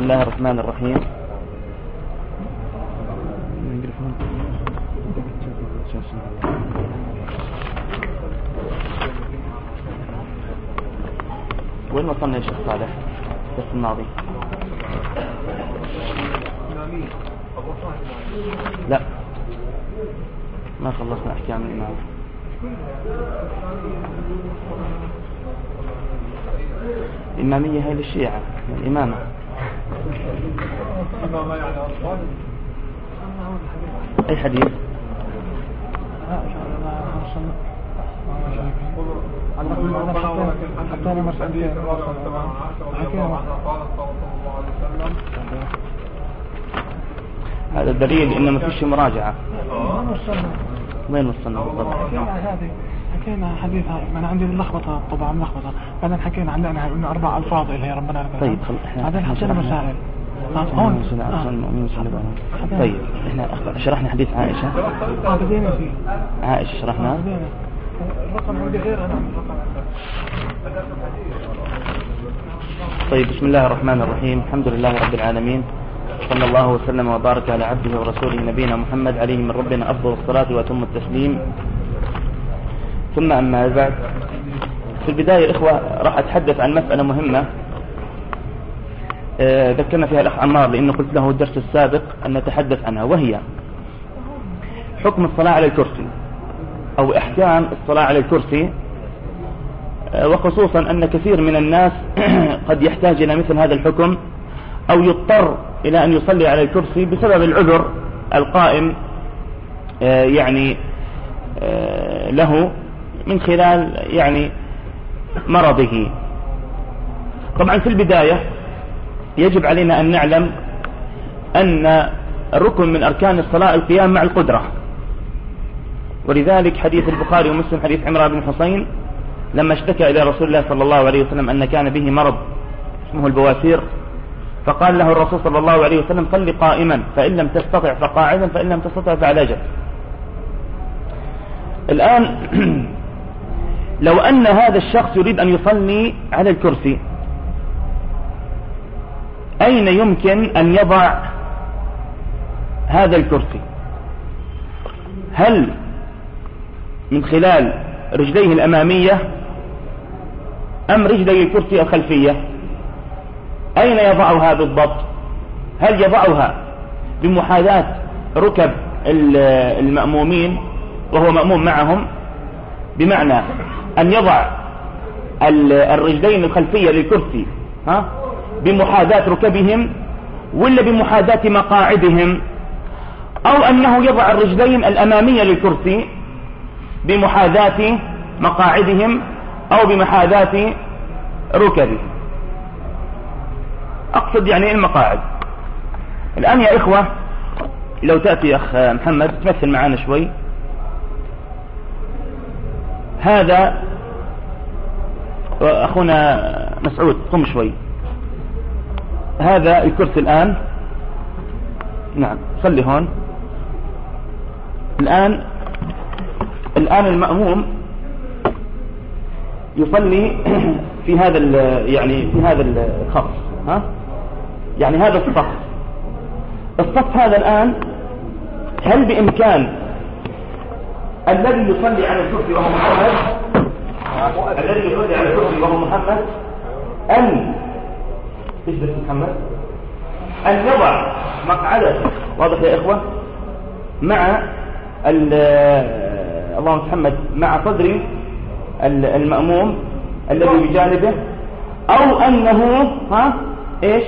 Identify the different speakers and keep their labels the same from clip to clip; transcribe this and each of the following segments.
Speaker 1: الله الرحمن الرحيم. وين وصلنا يا شيخ صالح؟ بس الماضي لا ما خلصنا أحكام الإمام. الإمامية هي للشيعة الإمامة. أي حديث؟ هذا الدليل إن ما فيش مراجعة. وين وصلنا بالضبط؟
Speaker 2: حكينا حديثها من عندي اللخبطة طبعا ملخبطة. بعدين حكينا عندنا قلنا 4 ألفاظ اللي هي ربنا لك.
Speaker 1: طيب
Speaker 2: بعدين حكينا مسائل.
Speaker 1: طيب احنا شرحنا حديث عائشة. عائشة شرحنا.
Speaker 2: الرقم عندي غير أنا
Speaker 1: طيب بسم الله الرحمن الرحيم. الحمد لله رب العالمين، صلى الله وسلم وبارك على عبده ورسوله نبينا محمد عليه من ربنا أفضل الصلاة وأتم التسليم. ثم أما بعد، في البداية إخوة راح أتحدث عن مسألة مهمة ذكرنا فيها الأخ عمار، لأنه قلت له الدرس السابق أن نتحدث عنها، وهي حكم الصلاة على الكرسي أو إحكام الصلاة على الكرسي، وخصوصا أن كثير من الناس قد يحتاج إلى مثل هذا الحكم أو يضطر إلى أن يصلي على الكرسي بسبب العذر القائم يعني له من خلال يعني مرضه. طبعا في البداية يجب علينا أن نعلم أن ركن من أركان الصلاة القيام مع القدرة، ولذلك حديث البخاري ومسلم حديث عمران بن حسين لما اشتكى إلى رسول الله صلى الله عليه وسلم أن كان به مرض اسمه البواسير، فقال له الرسول صلى الله عليه وسلم صل قائما، فإن لم تستطع فقاعدا، فإن لم تستطع فعلى جنب. الآن لو أن هذا الشخص يريد أن يصلي على الكرسي، أين يمكن أن يضع هذا الكرسي؟ هل من خلال رجليه الأمامية أم رجلي الكرسي الخلفية؟ أين يضعها بالضبط؟ هل يضعها بمحاذاة ركب المأمومين وهو مأموم معهم، بمعنى أن يضع الرجلين الخلفية للكرسي بمحاذاة ركبهم، ولا بمحاذاة مقاعدهم، أو أنه يضع الرجلين الأمامية للكرسي بمحاذاة مقاعدهم أو بمحاذاة ركبهم؟ أقصد يعني المقاعد. الآن يا إخوة لو تأتي أخ محمد تمثل معنا شوي، هذا أخونا مسعود قم شوي، هذا الكرسي الآن، نعم صلي هون. الآن المأموم يصلي في هذا يعني في هذا الخط، يعني هذا الصف هذا الآن، هل بإمكان الذي يصلي على الكرسي وهو محمد أن يضع مقعده، واضح يا إخوة، مع اللهم محمد مع صدر المأموم الذي بجانبه، أو أنه إيش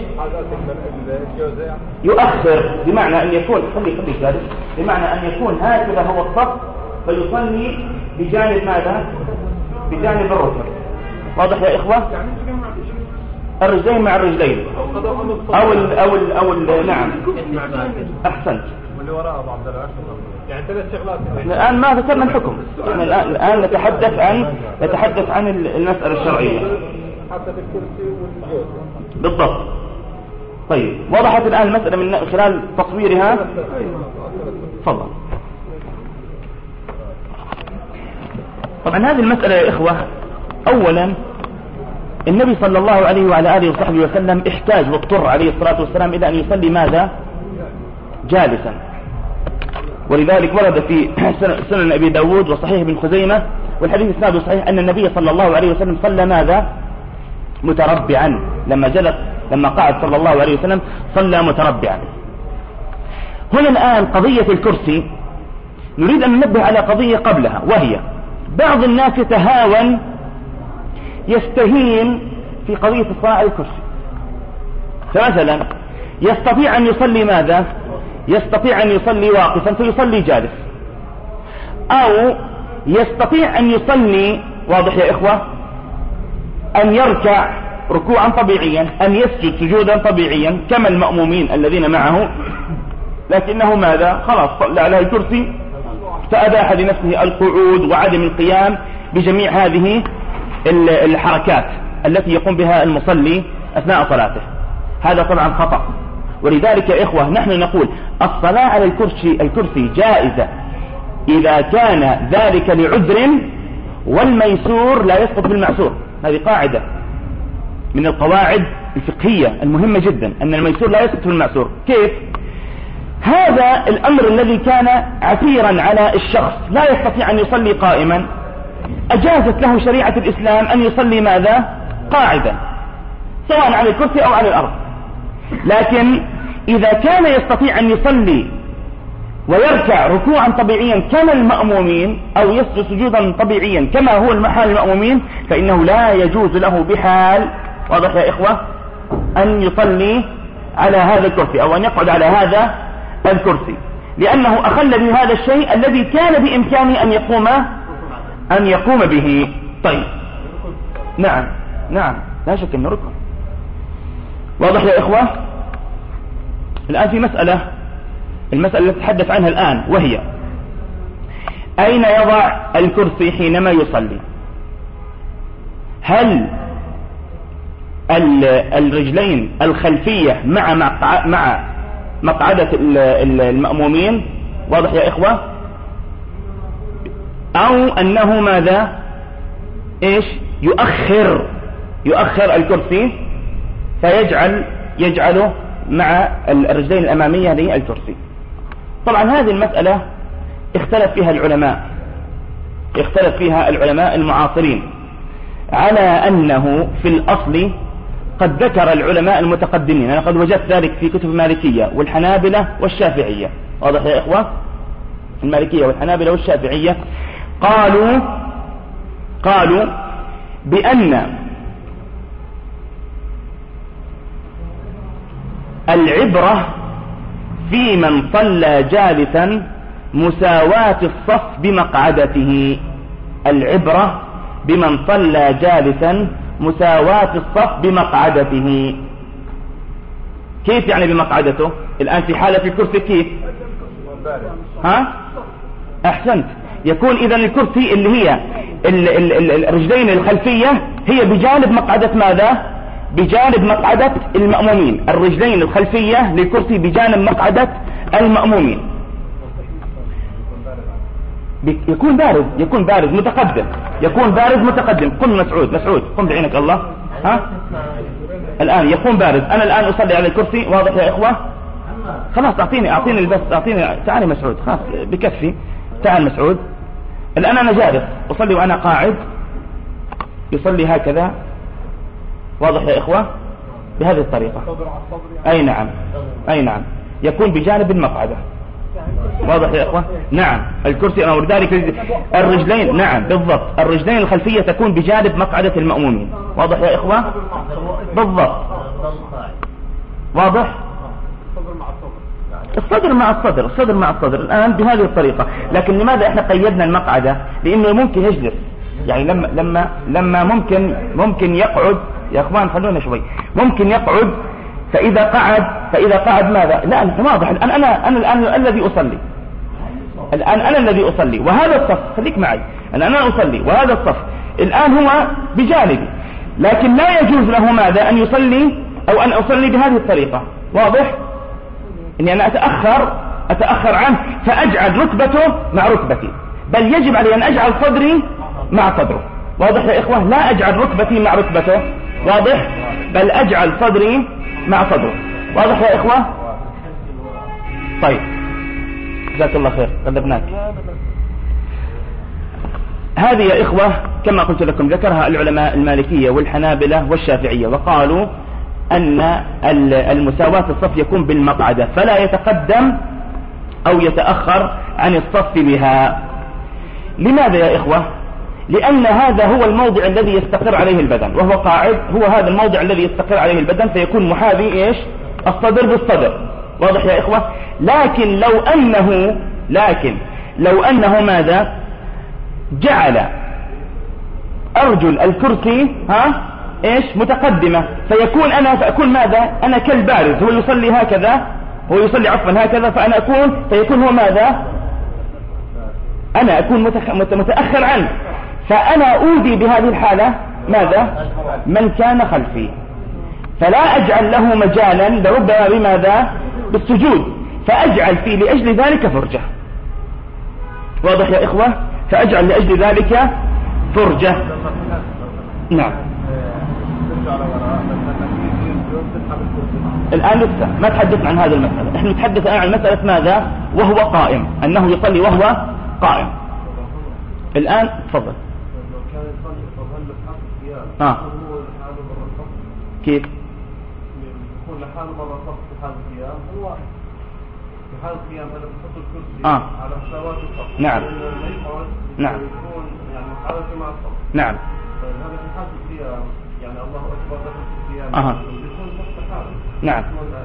Speaker 1: يؤخر، بمعنى أن يكون خلي جالس، بمعنى أن يكون هكذا هو الصف فيصلي بجانب ماذا؟ بجانب الركب. واضح يا إخوة؟ الرجلين مع الرجلين أو نعم أحسنت. واللي وراء أبو عبد الله يعني 3 شغلات. الآن ما ذكرنا الحكم، الآن نتحدث عن المسألة الشرعية حتى في الكرسي والجوز بالضبط. طيب وضحت الآن المسألة من خلال تصويرها. تفضل. طبعا هذه المسألة يا إخوة، أولا النبي صلى الله عليه وعلى آله وصحبه وسلم احتاج واضطر عليه الصلاة والسلام إلى أن يصلي ماذا؟ جالسا. ولذلك ورد في سنن أبي داود وصحيح ابن خزيمة والحديث اسناده صحيح أن النبي صلى الله عليه وسلم صلى ماذا؟ متربعا. لما جلس لما قعد صلى الله عليه وسلم صلى متربعا. هنا الآن قضية الكرسي نريد أن ننبه على قضية قبلها، وهي بعض الناس يتهاون يستهين في قضية الصلاة على الكرسي. فمثلا يستطيع أن يصلي ماذا؟ يستطيع أن يصلي واقفا فيصلي جالس، أو يستطيع أن يصلي، واضح يا إخوة، أن يركع ركوعا طبيعيا، أن يسجد سجودا طبيعيا كما المأمومين الذين معه، لكنه ماذا؟ خلاص صلى على الكرسي فأباح لنفسه القعود وعدم القيام بجميع هذه الحركات التي يقوم بها المصلي أثناء صلاته. هذا طبعا خطأ. ولذلك يا إخوة نحن نقول الصلاة على الكرسي جائزة إذا كان ذلك لعذر، والميسور لا يسقط بالمعسور. هذه قاعدة من القواعد الفقهية المهمة جدا، أن الميسور لا يسقط بالمعسور. كيف؟ هذا الأمر الذي كان عسيرا على الشخص لا يستطيع أن يصلي قائما، أجازت له شريعة الإسلام أن يصلي ماذا؟ قاعدا، سواء على الكرسي أو على الأرض. لكن إذا كان يستطيع أن يصلي ويركع ركوعا طبيعيا كما المأمومين، أو يسجد سجودا طبيعيا كما هو المحال المأمومين، فإنه لا يجوز له بحال، واضح يا إخوة، أن يصلي على هذا الكرسي أو أن يقعد على هذا الكرسي، لأنه أخل بهذا الشيء الذي كان بإمكانه أن يقوم به. طيب، نعم لا شك أنه ركن. واضح يا إخوة؟ الآن في المسألة التي تحدث عنها الآن، وهي أين يضع الكرسي حينما يصلي؟ هل الرجلين الخلفية مع مقعدة المأمومين، واضح يا إخوة، أو أنه ماذا؟ إيش؟ يؤخر الكرسي يجعله مع الرجلين الأمامية للكرسي. طبعا هذه المسألة اختلف فيها العلماء المعاصرين، على أنه في الأصل قد ذكر العلماء المتقدمين، أنا قد وجدت ذلك في كتب المالكية والحنابلة والشافعية، واضح يا إخوة، المالكية والحنابلة والشافعية قالوا بأن العبرة في من صلى جالسا مساواة الصف بمقعدته. العبرة بمن صلى جالسا مساواة الصف بمقعدته. كيف يعني بمقعدته؟ الآن في حالة الكرسي كيف؟ أحسنت. يكون إذا الكرسي اللي هي الرجلين الخلفية هي بجانب مقعدة ماذا؟ بجانب مقعدة المأمومين. الرجلين الخلفية للكرسي بجانب مقعدة المأمومين. يكون بارز متقدم. قم مسعود قم بعينك الله. الآن يكون بارز. أنا الآن أصلي على الكرسي، واضح يا إخوة؟ خلاص أعطيني البس، تعالي مسعود، خلاص بكفي. تعال مسعود. الآن أنا جالس أصلي وأنا قاعد، يصلي هكذا، واضح يا إخوة؟ بهذه الطريقة. أي نعم يكون بجانب المقعدة، واضح يا إخوة؟ نعم الكرسي أمر ذلك الرجلين، نعم بالضبط، الرجلين الخلفية تكون بجانب مقعدة المأمومين، واضح يا إخوة؟ بالضبط، واضح؟ الصدر مع الصدر الآن بهذه الطريقة. لكن لماذا احنا قيدنا المقعدة؟ لأنه ممكن يجلس، يعني لما ممكن يقعد. يا اخوان خلونا شوي. ممكن يقعد، فإذا قعد ماذا؟ لا أنت واضح. أنا الآن الذي أصلي وهذا الصف، خليك معي، أنا أصلي وهذا الصف الآن هو بجانبي، لكن لا يجوز له ماذا؟ أن يصلي أو أن أصلي بهذه الطريقة، واضح؟ إني أنا أتأخر عنه فأجعل ركبته مع ركبتي، بل يجب علي أن أجعل صدري مع صدره، واضح يا إخوة؟ لا أجعل ركبتي مع ركبته، واضح؟ بل أجعل صدري مع صدره. واضح يا إخوة؟ طيب جزاك الله خير قدمناك. هذه يا إخوة كما قلت لكم ذكرها العلماء المالكية والحنابلة والشافعية، وقالوا أن المساواة في الصف يكون بالمقعدة، فلا يتقدم أو يتأخر عن الصف بها. لماذا يا إخوة؟ لأن هذا هو الموضع الذي يستقر عليه البدن، وهو قاعد، هو هذا الموضع الذي يستقر عليه البدن، فيكون محاذي إيش؟ الصدر بالصدر. واضح يا إخوة؟ لكن لو أنه ماذا؟ جعل أرجل الكرسي إيش؟ متقدمة، فأكون ماذا؟ أنا كالبارز، هو يصلي هكذا، هو يصلي عفوا هكذا، فيكون هو ماذا؟ أنا أكون متأخر عنه، فأنا أودي بهذه الحالة ماذا؟ من كان خلفي، فلا أجعل له مجالا لربما بماذا؟ بالسجود، فأجعل فيه لأجل ذلك فرجة. واضح يا إخوة؟ فأجعل لأجل ذلك فرجة. نعم. الآن لسه ما تحدثنا عن هذه المسألة، نحن نتحدث الآن عن مسألة ماذا؟ وهو قائم، أنه يصلي وهو قائم. الآن تفضل. كيف؟ يكون لحاله مرة صف في حال القيام، هو في حال القيام هذا بحط الكرسي على مساواة الصف. نعم. نعم. يكون يعني حالة مع الصف. نعم. هذا في حال القيام، يعني الله أكبر في القيام. يكون نفس حاله. نعم.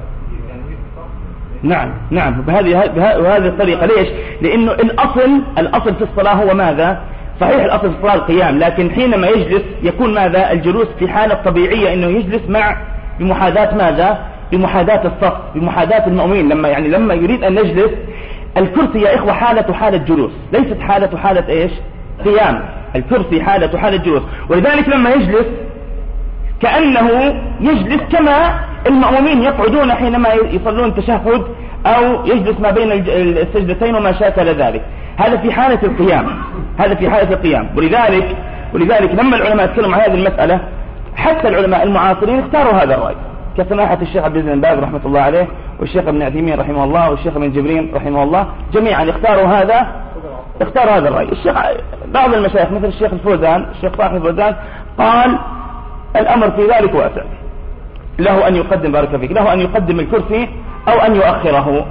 Speaker 1: نعم نعم بهذه الطريقة. ليش؟ لأنه الأصل في الصلاة هو ماذا؟ صحيح الأصل في الصلاة القيام، لكن حينما يجلس يكون ماذا؟ الجلوس في حالة طبيعية، إنه يجلس بمحاذاة ماذا؟ بمحاذاة الصف، بمحاذاة المؤمنين. لما يريد أن نجلس، الكرسي يا إخوة حالة جلوس، ليست حالة إيش؟ قيام. الكرسي حالة جلوس، ولذلك لما يجلس كأنه يجلس كما المأمومين يقعدون حينما يصلون تشهد، أو يجلس ما بين السجدتين وما شاكل ذلك. هذا في حالة القيام. ولذلك لما العلماء تكلموا عن هذه المسألة، حتى العلماء المعاصرين اختاروا هذا الرأي، كسماحة الشيخ عبد العزيز بن باز رحمة الله عليه، والشيخ ابن عثيمين رحمه الله، والشيخ ابن جبرين رحمه الله، جميعا اختاروا هذا الرأي. بعض المشايخ مثل الشيخ صاحب الفوزان قال الأمر في ذلك واسع، له أن يقدم، بارك فيك، له أن يقدم الكرسي أو أن يؤخره.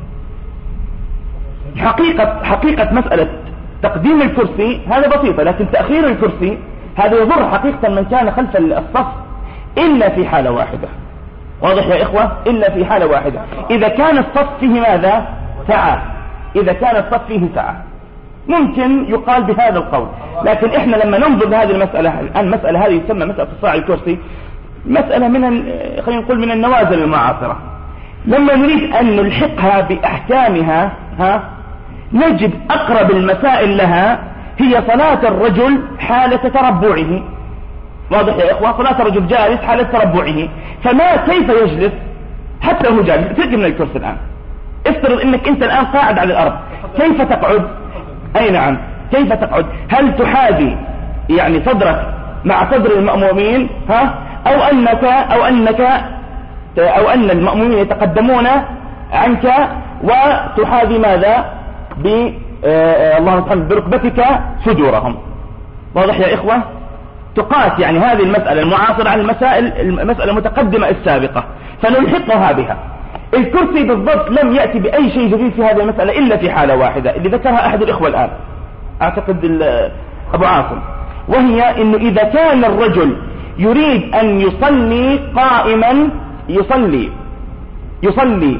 Speaker 1: حقيقة مسألة تقديم الكرسي هذا بسيطة، لكن تأخير الكرسي هذا يضر حقيقة من كان خلف الصف إلا في حالة واحدة. واضح يا إخوة؟ إلا في حالة واحدة، إذا كان الصف فيه ماذا؟ سعة، ممكن يقال بهذا القول. لكن إحنا لما ننظر لهذه المسألة، المسألة هذه تسمى مسألة صاع الكرسي، مسألة خلينا نقول من النوازل المعاصرة. لما نريد أن نلحقها بأحكامها نجد أقرب المسائل لها هي صلاة الرجل حالة تربعه. واضح يا إخوة؟ صلاة الرجل جالس حالة تربعه، كيف يجلس حتى هو جالس؟ تجي من الكرسي الآن، افترض انك انت الآن قاعد على الأرض، كيف تقعد؟ أي نعم، كيف تقعد؟ هل تحاذي يعني صدرك مع صدر المأمومين أو أن المأمومين يتقدمون عنك وتحاذي ماذا؟ الله سبحانه بركبتك صدورهم. واضح يا إخوة؟ تقاس يعني هذه المسألة المعاصرة عن المسألة المتقدمة السابقة، فنلحقها بها. الكرسي بالضبط لم يأتي بأي شيء جديد في هذه المسألة إلا في حالة واحدة اللي ذكرها أحد الإخوة الآن، أعتقد أبو عاصم، وهي إنه إذا كان الرجل يريد أن يصلي قائما، يصلي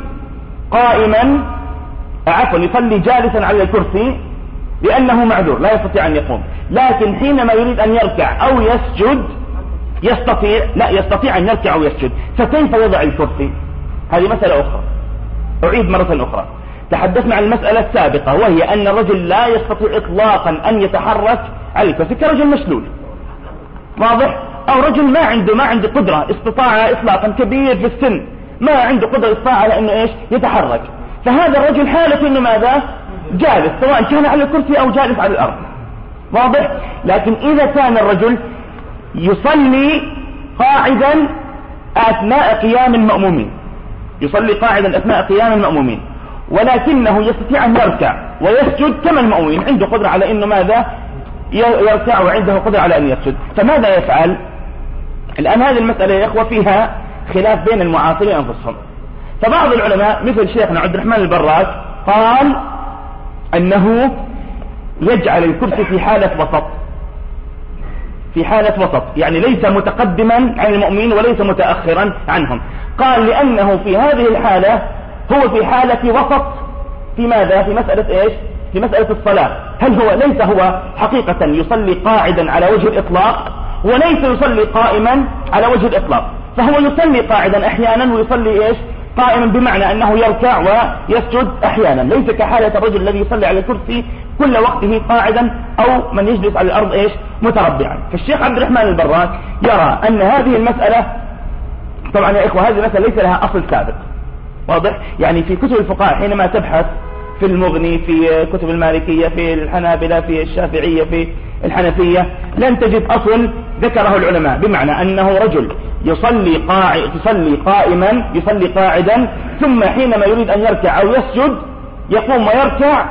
Speaker 1: جالسا على الكرسي لأنه معذور لا يستطيع أن يقوم، لكن حينما يريد أن يركع أو يسجد يستطيع أن يركع أو يسجد، فكيف يضع الكرسي؟ هذه مسألة أخرى. أعيد مرة أخرى، تحدثنا عن المسألة السابقة، وهي أن الرجل لا يستطيع إطلاقا أن يتحرك على الكرسي كرجل مشلول، واضح؟ أو رجل ما عنده قدرة استطاعة إطلاقا، كبير في السن، ما عنده قدرة استطاعة على أنه يتحرك، فهذا الرجل حالة أنه ماذا؟ جالس، سواء كان على الكرسي أو جالس على الأرض، واضح؟ لكن إذا كان الرجل يصلي قاعدا أثناء قيام المأمومين، يصلي قاعدا أثناء قيام المأمومين، ولكنه يستطيع أن يركع ويسجد كما المأمومين، عنده قدرة على أنه ماذا يركع وعنده قدرة على أن يسجد، فماذا يفعل؟ الآن هذه المسألة يا إخوة فيها خلاف بين المعاصرين أنفسهم. فبعض العلماء مثل شيخنا عبد الرحمن البراك قال أنه يجعل الكرسي في حالة وسط، في حالة وسط، يعني ليس متقدما عن المؤمنين وليس متأخرا عنهم. قال لأنه في هذه الحالة هو في حالة وسط في ماذا؟ في مسألة إيش؟ في مسألة الصلاة. هل هو ليس هو حقيقة يصلي قاعدا على وجه الإطلاق، وليس يصلي قائما على وجه الإطلاق، فهو يصلي قاعدا أحيانا ويصلي إيش؟ قائما، بمعنى أنه يركع ويسجد أحيانا، ليس كحالة الرجل الذي يصلي على الكرسي كل وقته قاعدا أو من يجلس على الأرض إيش؟ متربعا. فالشيخ عبد الرحمن البراك يرى أن هذه المسألة، طبعا يا إخوة هذه المسألة ليس لها أصل سابق، واضح؟ يعني في كتب الفقهاء حينما تبحث في المغني، في كتب المالكية، في الحنابلة، في الشافعية، في الحنفية، لن تجد أصل ذكره العلماء، بمعنى أنه رجل يصلي قائما، يصلي قاعدا، ثم حينما يريد أن يركع أو يسجد يقوم ويركع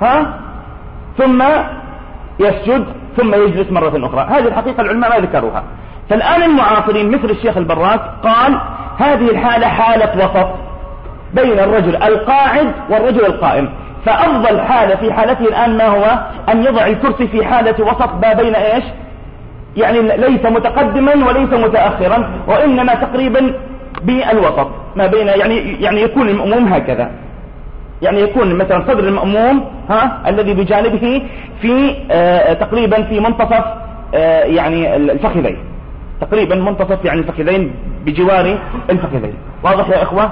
Speaker 1: ثم يسجد ثم يجلس مرة أخرى. هذه الحقيقة العلماء ما ذكروها. فالآن المعاصرين مثل الشيخ البراك قال هذه الحالة حالة وسط بين الرجل القاعد والرجل القائم، فأفضل حالة في حالته الآن ما هو؟ أن يضع الكرسي في حالة وسط ما بين إيش؟ يعني ليس متقدما وليس متأخرا، وإنما تقريبا بالوسط ما بين، يعني يكون المأموم هكذا، يعني يكون مثلا صدر المأموم الذي بجانبه في تقريبا في منتصف يعني الفخذين، تقريبا منتصف يعني الفخذين بجوار الفخذين. واضح يا إخوة؟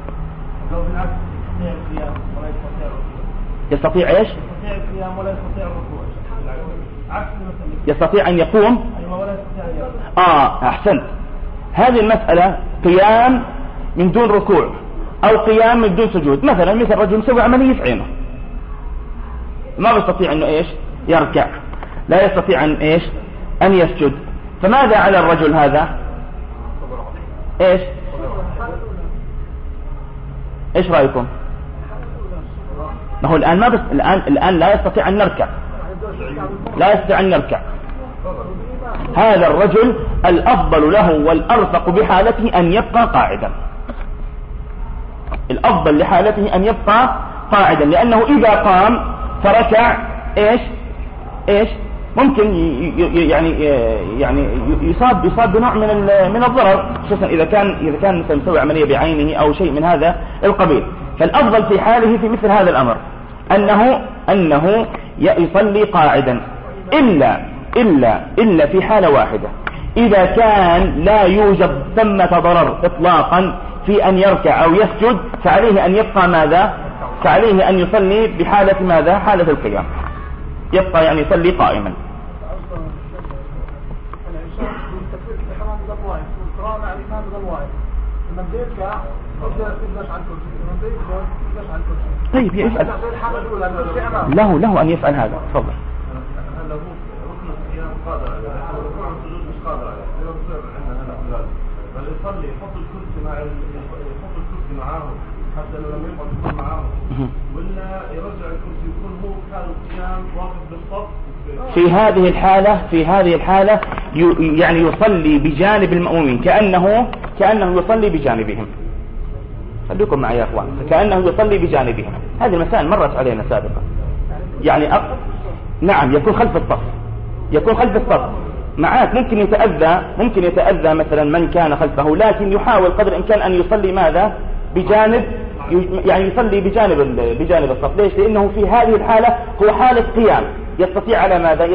Speaker 1: يستطيع ايش؟
Speaker 2: يستطيع القيام ولا يستطيع الركوع، عكس
Speaker 1: يستطيع ان يقوم
Speaker 2: ولا يستطيع
Speaker 1: احسنت. هذه المسألة قيام من دون ركوع او قيام من دون سجود، مثلا مثل رجل مسوي عملية في عينه ما بيستطيع انه ايش؟ يركع، لا يستطيع ان ايش؟ ان يسجد، فماذا على الرجل هذا؟ ايش؟ ايش رأيكم؟ ما هو الآن الآن لا يستطيع أن نركع، لا يستطيع أن نركع. هذا الرجل الأفضل له والأرفق بحالته أن يبقى قاعدا، الأفضل لحالته أن يبقى قاعدا، لأنه إذا قام فركع إيش ممكن يعني يصاب بنوع من الضرر، خصوصا إذا كان مثلا مسوي عملية بعينه أو شيء من هذا القبيل. فالأفضل في حاله في مثل هذا الأمر أنه يصلي قاعدا، إلا في حالة واحدة، إذا كان لا يوجد ثمة ضرر إطلاقا في أن يركع أو يسجد، فعليه أن يبقى ماذا؟ فعليه أن يصلي بحالة ماذا؟ حالة القيام، يبقى يعني يصلي قائما. طيب يفعل، له أن يفعل هذا. تفضل.
Speaker 3: يصلي يحط الكرسي معاه حتى لو لم يقعد معاه، ولا يرجع الكرسي يكون هو كان القيام واقف بالصف.
Speaker 1: في هذه الحالة يعني يصلي بجانب المأمومين، كأنه يصلي بجانبهم. خليكم معي يا اخوان، كأنه يصلي بجانبهم. هذه المسائل مرت علينا سابقا، يعني نعم يكون خلف الصف معاك. ممكن يتأذى مثلا من كان خلفه، لكن يحاول قدر الإمكان أن يصلي ماذا؟ بجانب، يعني يصلي بجانب الصف. ليش؟ لأنه في هذه الحالة هو حالة قيام، يستطيع على ماذا؟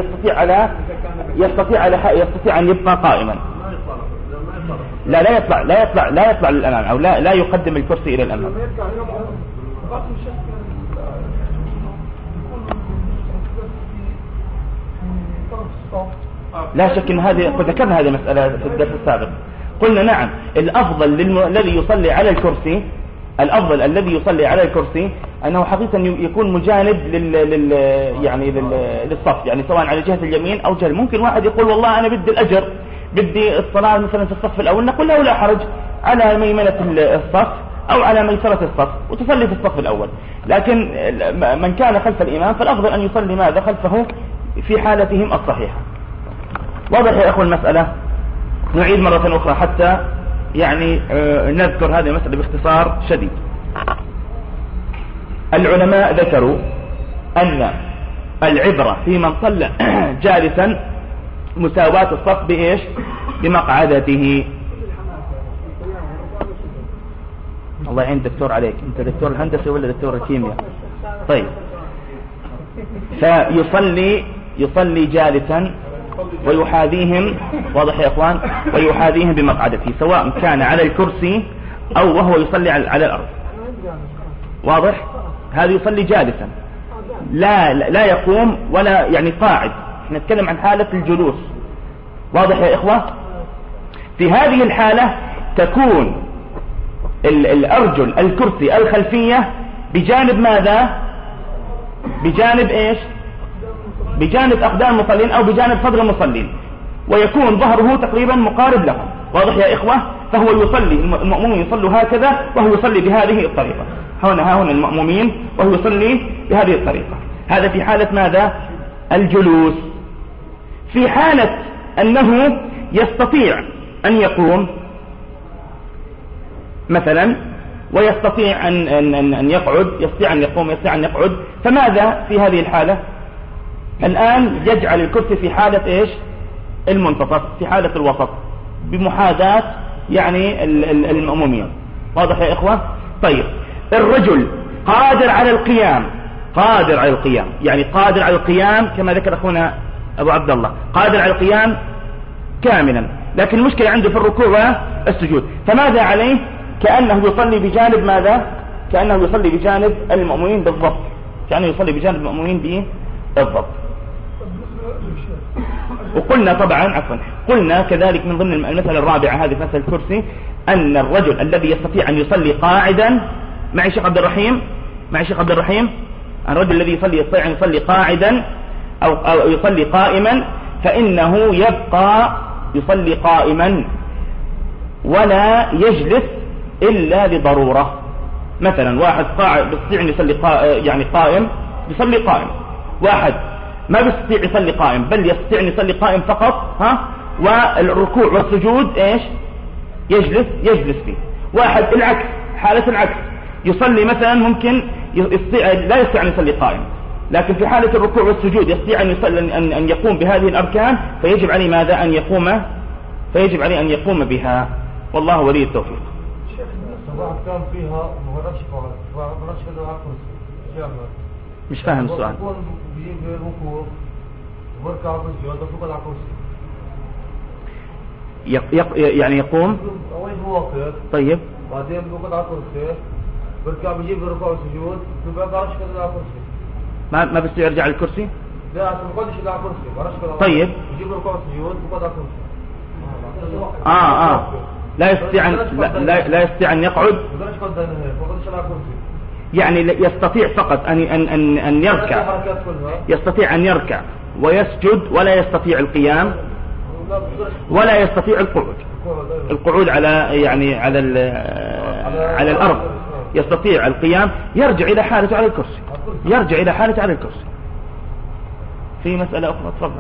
Speaker 1: يستطيع أن يبقى قائما. لا يطلع للأمام، أو لا يقدم الكرسي إلى الأمام. لا شك أن ذكرنا هذه المسألة في الدرس السابق. قلنا نعم الأفضل الذي يصلي على الكرسي أنه حقيقة يكون مجانب للصف، يعني سواء على جهة اليمين أو جهة. ممكن واحد يقول والله أنا بدي الأجر بدي الصلاة مثلا في الصف الأول، نقول له لا حرج، على ميمنة الصف أو على ميسرة الصف وتصلي في الصف الأول. لكن من كان خلف الإمام فالأفضل أن يصلي ماذا خلفه في حالتهم الصحيحة. واضح يا أخوة المسألة؟ نعيد مرة أخرى حتى يعني نذكر هذه المسألة باختصار شديد. العلماء ذكروا أن العبرة في من صلى جالسا مساواة الصف بإيش؟ بمقعدته. الله يعين دكتور عليك، أنت دكتور الهندسة ولا دكتور الكيمياء؟ طيب، يصلي جالسا ويحاذيهم، واضح يا اخوان، ويحاذيهم بمقعدته سواء كان على الكرسي او وهو يصلي على الارض. واضح؟ هذا يصلي جالسا لا يقوم ولا يعني قاعد، نتكلم عن حالة الجلوس. واضح يا اخوة؟ في هذه الحالة تكون الارجل الكرسي الخلفية بجانب ماذا؟ بجانب ايش؟ بجانب أقدام المصلين أو بجانب صدر المصلين، ويكون ظهره تقريبا مقارب لهم. واضح يا إخوة؟ فهو يصلي، المأمومين يصلوا هكذا وهو يصلي بهذه الطريقة. هنا المأمومين وهو يصلي بهذه الطريقة. هذا في حالة ماذا؟ الجلوس. في حالة أنه يستطيع أن يقوم مثلا ويستطيع أن يقعد، يستطيع أن يقوم، يستطيع أن يقعد، فماذا في هذه الحالة؟ الآن يجعل الكرسي في حالة إيش؟ المنتصف، في حالة الوسط، بمحاذاة يعني المأمومين. واضح يا إخوة؟ طيب، الرجل قادر على القيام، يعني قادر على القيام كما ذكر أخونا أبو عبد الله، قادر على القيام كاملا، لكن المشكلة عنده في الركوع والسجود. فماذا عليه؟ كأنه يصلي بجانب ماذا؟ كأنه يصلي بجانب المأمومين بالضبط، كأنه يصلي بجانب المأمومين بالضبط. وقلنا طبعا قلنا كذلك من ضمن المسألة الرابعة هذه في مسألة الكرسي أن الرجل الذي يستطيع أن يصلي قاعدا، معي شيخ عبد الرحيم، الرجل الذي يستطيع أن يصلي قاعدا أو يصلي قائما، فإنه يبقى يصلي قائما ولا يجلس إلا لضرورة. مثلا واحد قاعد يستطيع أن يصلي يعني قائم، يصلي قائم. واحد ما بيستطيع يصلي قائم، بل يستطيع أن يصلي قائم فقط، والركوع والسجود إيش؟ يجلس فيه. واحد العكس، حالة العكس، يصلي مثلا ممكن لا يستطيع أن يصلي قائم، لكن في حالة الركوع والسجود يستطيع أن يقوم بهذه الأركان، فيجب عليه ماذا؟ فيجب عليه أن يقوم بها. والله ولي التوفيق.
Speaker 3: كان فيها
Speaker 1: مش فاهم السؤال. يعني يقوم طيب
Speaker 3: بعدين بيقعد على الكرسي، بركع بيجيب الركوع والسجود، ما بيعرفش كده على الكرسي،
Speaker 1: ما بيستطيع يرجع للكرسي.
Speaker 3: لا ما بيقعدش على الكرسي، ما بيعرفش كده.
Speaker 1: طيب
Speaker 3: بيجيب الركوع والسجود بيقعد على الكرسي.
Speaker 1: لا يستطيع أن يقعد، يعني يستطيع فقط أن يركع، يستطيع أن يركع ويسجد، ولا يستطيع القيام ولا يستطيع القعود على يعني على الأرض. يستطيع القيام، يرجع إلى حالته على الكرسي. في مسألة أخرى تفضل.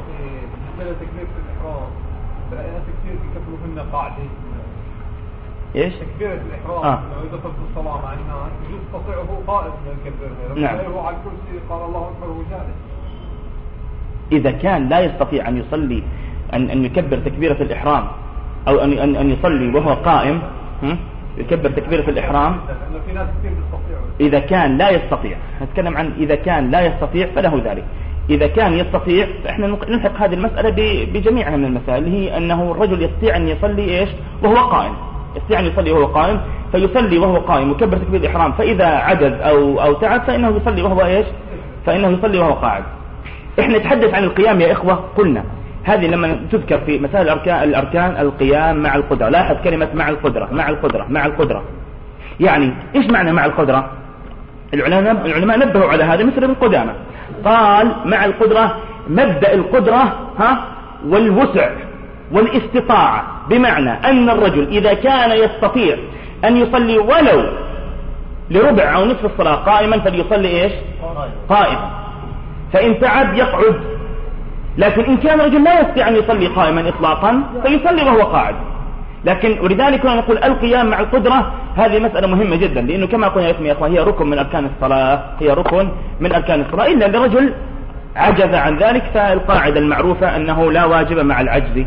Speaker 3: بلاقيها كثير بيكبروا هن قاعدة.
Speaker 1: ايش؟
Speaker 3: تكبيرة الإحرام لو يدخل في الصلاة مع الناس يستطيع هو قائم يكبرها. نعم. هو على الكرسي قال الله أكبر وجالس. إذا كان لا يستطيع أن يصلي أن يكبر تكبيرة الإحرام، أو أن يصلي وهو قائم، يكبر تكبيرة الإحرام. في ناس كثير بيستطيعوا. إذا كان لا يستطيع، نتكلم عن إذا كان لا يستطيع فله ذلك. إذا كان يستطيع فإحنا نلحق هذه المسألة بجميعها من المسائل، هي أنه الرجل يستطيع أن يصلي إيش وهو قائم، يستطيع أن يصلي وهو قائم، فيصلي وهو قائم وكبر تكبير الإحرام، فإذا عجز أو تعب فإنه يصلي وهو إيش؟ فإنه يصلي وهو قاعد. إحنا نتحدث عن القيام يا إخوة، قلنا هذه لما تذكر في مسائل الأركان القيام مع القدرة. لاحظ كلمة مع القدرة، يعني إيش معنى مع القدرة؟ العلماء نبهوا على هذا، مثل ابن قدامة قال مع القدرة مبدأ القدرة والوسع،
Speaker 1: والاستطاعة، بمعنى أن الرجل إذا كان يستطيع أن يصلي ولو لربع أو نصف الصلاة قائما فليصلي إيش؟ قائما. فإن تعب يقعد. لكن إن كان الرجل لا يستطيع أن يصلي قائما إطلاقا فيصلي وهو قاعد. لكن ولذلك نقول القيام مع القدرة هذه مسألة مهمة جدا، لأنه كما قلنا يا أخوة هي ركن من أركان الصلاة، هي ركن من أركان الصلاة، إلا لرجل عجز عن ذلك فالقاعدة المعروفة أنه لا واجب مع العجز.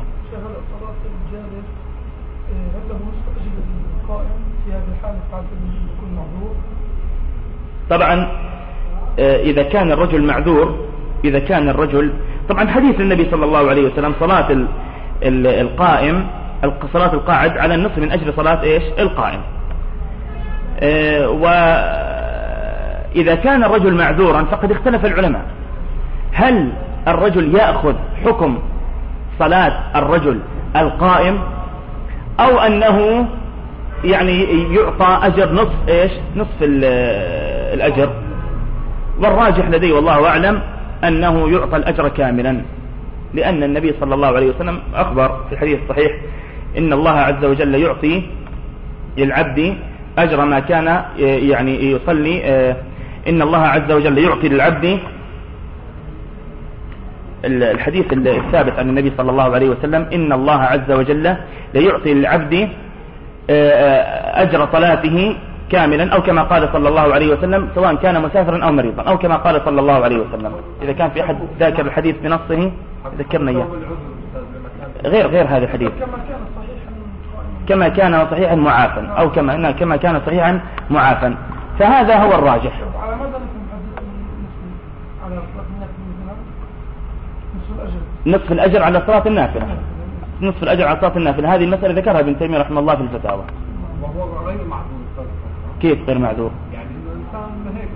Speaker 1: طبعا إذا كان الرجل معذور، إذا كان الرجل طبعا حديث النبي صلى الله عليه وسلم صلاة القائم، صلاة القاعد على النصف من أجل صلاة إيش؟ القائم. وإذا كان الرجل معذورا فقد اختلف العلماء، هل الرجل يأخذ حكم صلاة الرجل القائم أو أنه يعني يعطى أجر نصف إيش؟ نصف الأجر. والراجح لدي والله أعلم أنه يعطى الأجر كاملا، لأن النبي صلى الله عليه وسلم أخبر في الحديث الصحيح إن الله عز وجل يعطي للعبد أجر ما كان يعني يصلي. إن الله عز وجل يعطي للعبد، الحديث الثابت عن النبي صلى الله عليه وسلم إن الله عز وجل ليعطي للعبد أجر صلاته كاملا، أو كما قال صلى الله عليه وسلم سواء كان مسافرا أو مريضا، أو كما قال صلى الله عليه وسلم. إذا كان في أحد ذاكر الحديث بنصه ذكرنا إياه. غير هذا الحديث كما كان صحيحا معافا، أو كما كان صحيحا معافا، فهذا هو الراجح. نصف الأجر على صلاة النافلة، نصف الأجر على صلاة النافلة، هذه المسألة ذكرها ابن تيمية رحمه الله في الفتاوى.
Speaker 3: وهو غير معذور.
Speaker 1: كيف غير معذور؟
Speaker 3: يعني الإنسان هيك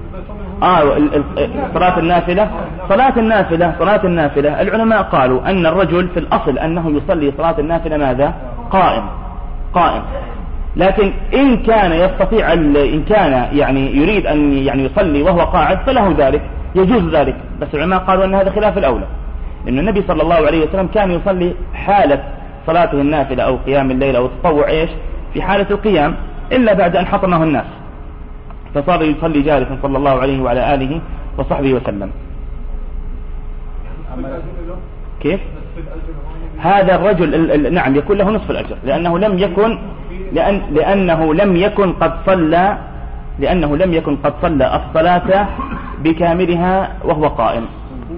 Speaker 3: صلاة
Speaker 1: النافلة العلماء قالوا أن الرجل في الأصل أنه يصلي صلاة النافلة ماذا؟ قائم. لكن إن كان يستطيع، إن كان يعني يريد أن يعني يصلي وهو قاعد فله ذلك، يجوز ذلك. بس العلماء قالوا أن هذا خلاف الأولى، إن النبي صلى الله عليه وسلم كان يصلي حالة صلاته النافلة أو قيام الليل أو التطوع إيش؟ في حالة القيام، إلا بعد أن حطمه الناس فصار يصلي جالسا صلى الله عليه وعلى آله وصحبه وسلم. كيف؟ هذا الرجل نعم يكون له نصف الأجر، لأنه لم يكن قد صلى الصلاة بكاملها وهو قائم.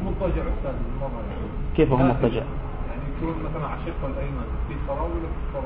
Speaker 1: كيف هو مضطجع؟
Speaker 3: يعني يكون مثلا على الشق الأيمن في الصلاة ولا في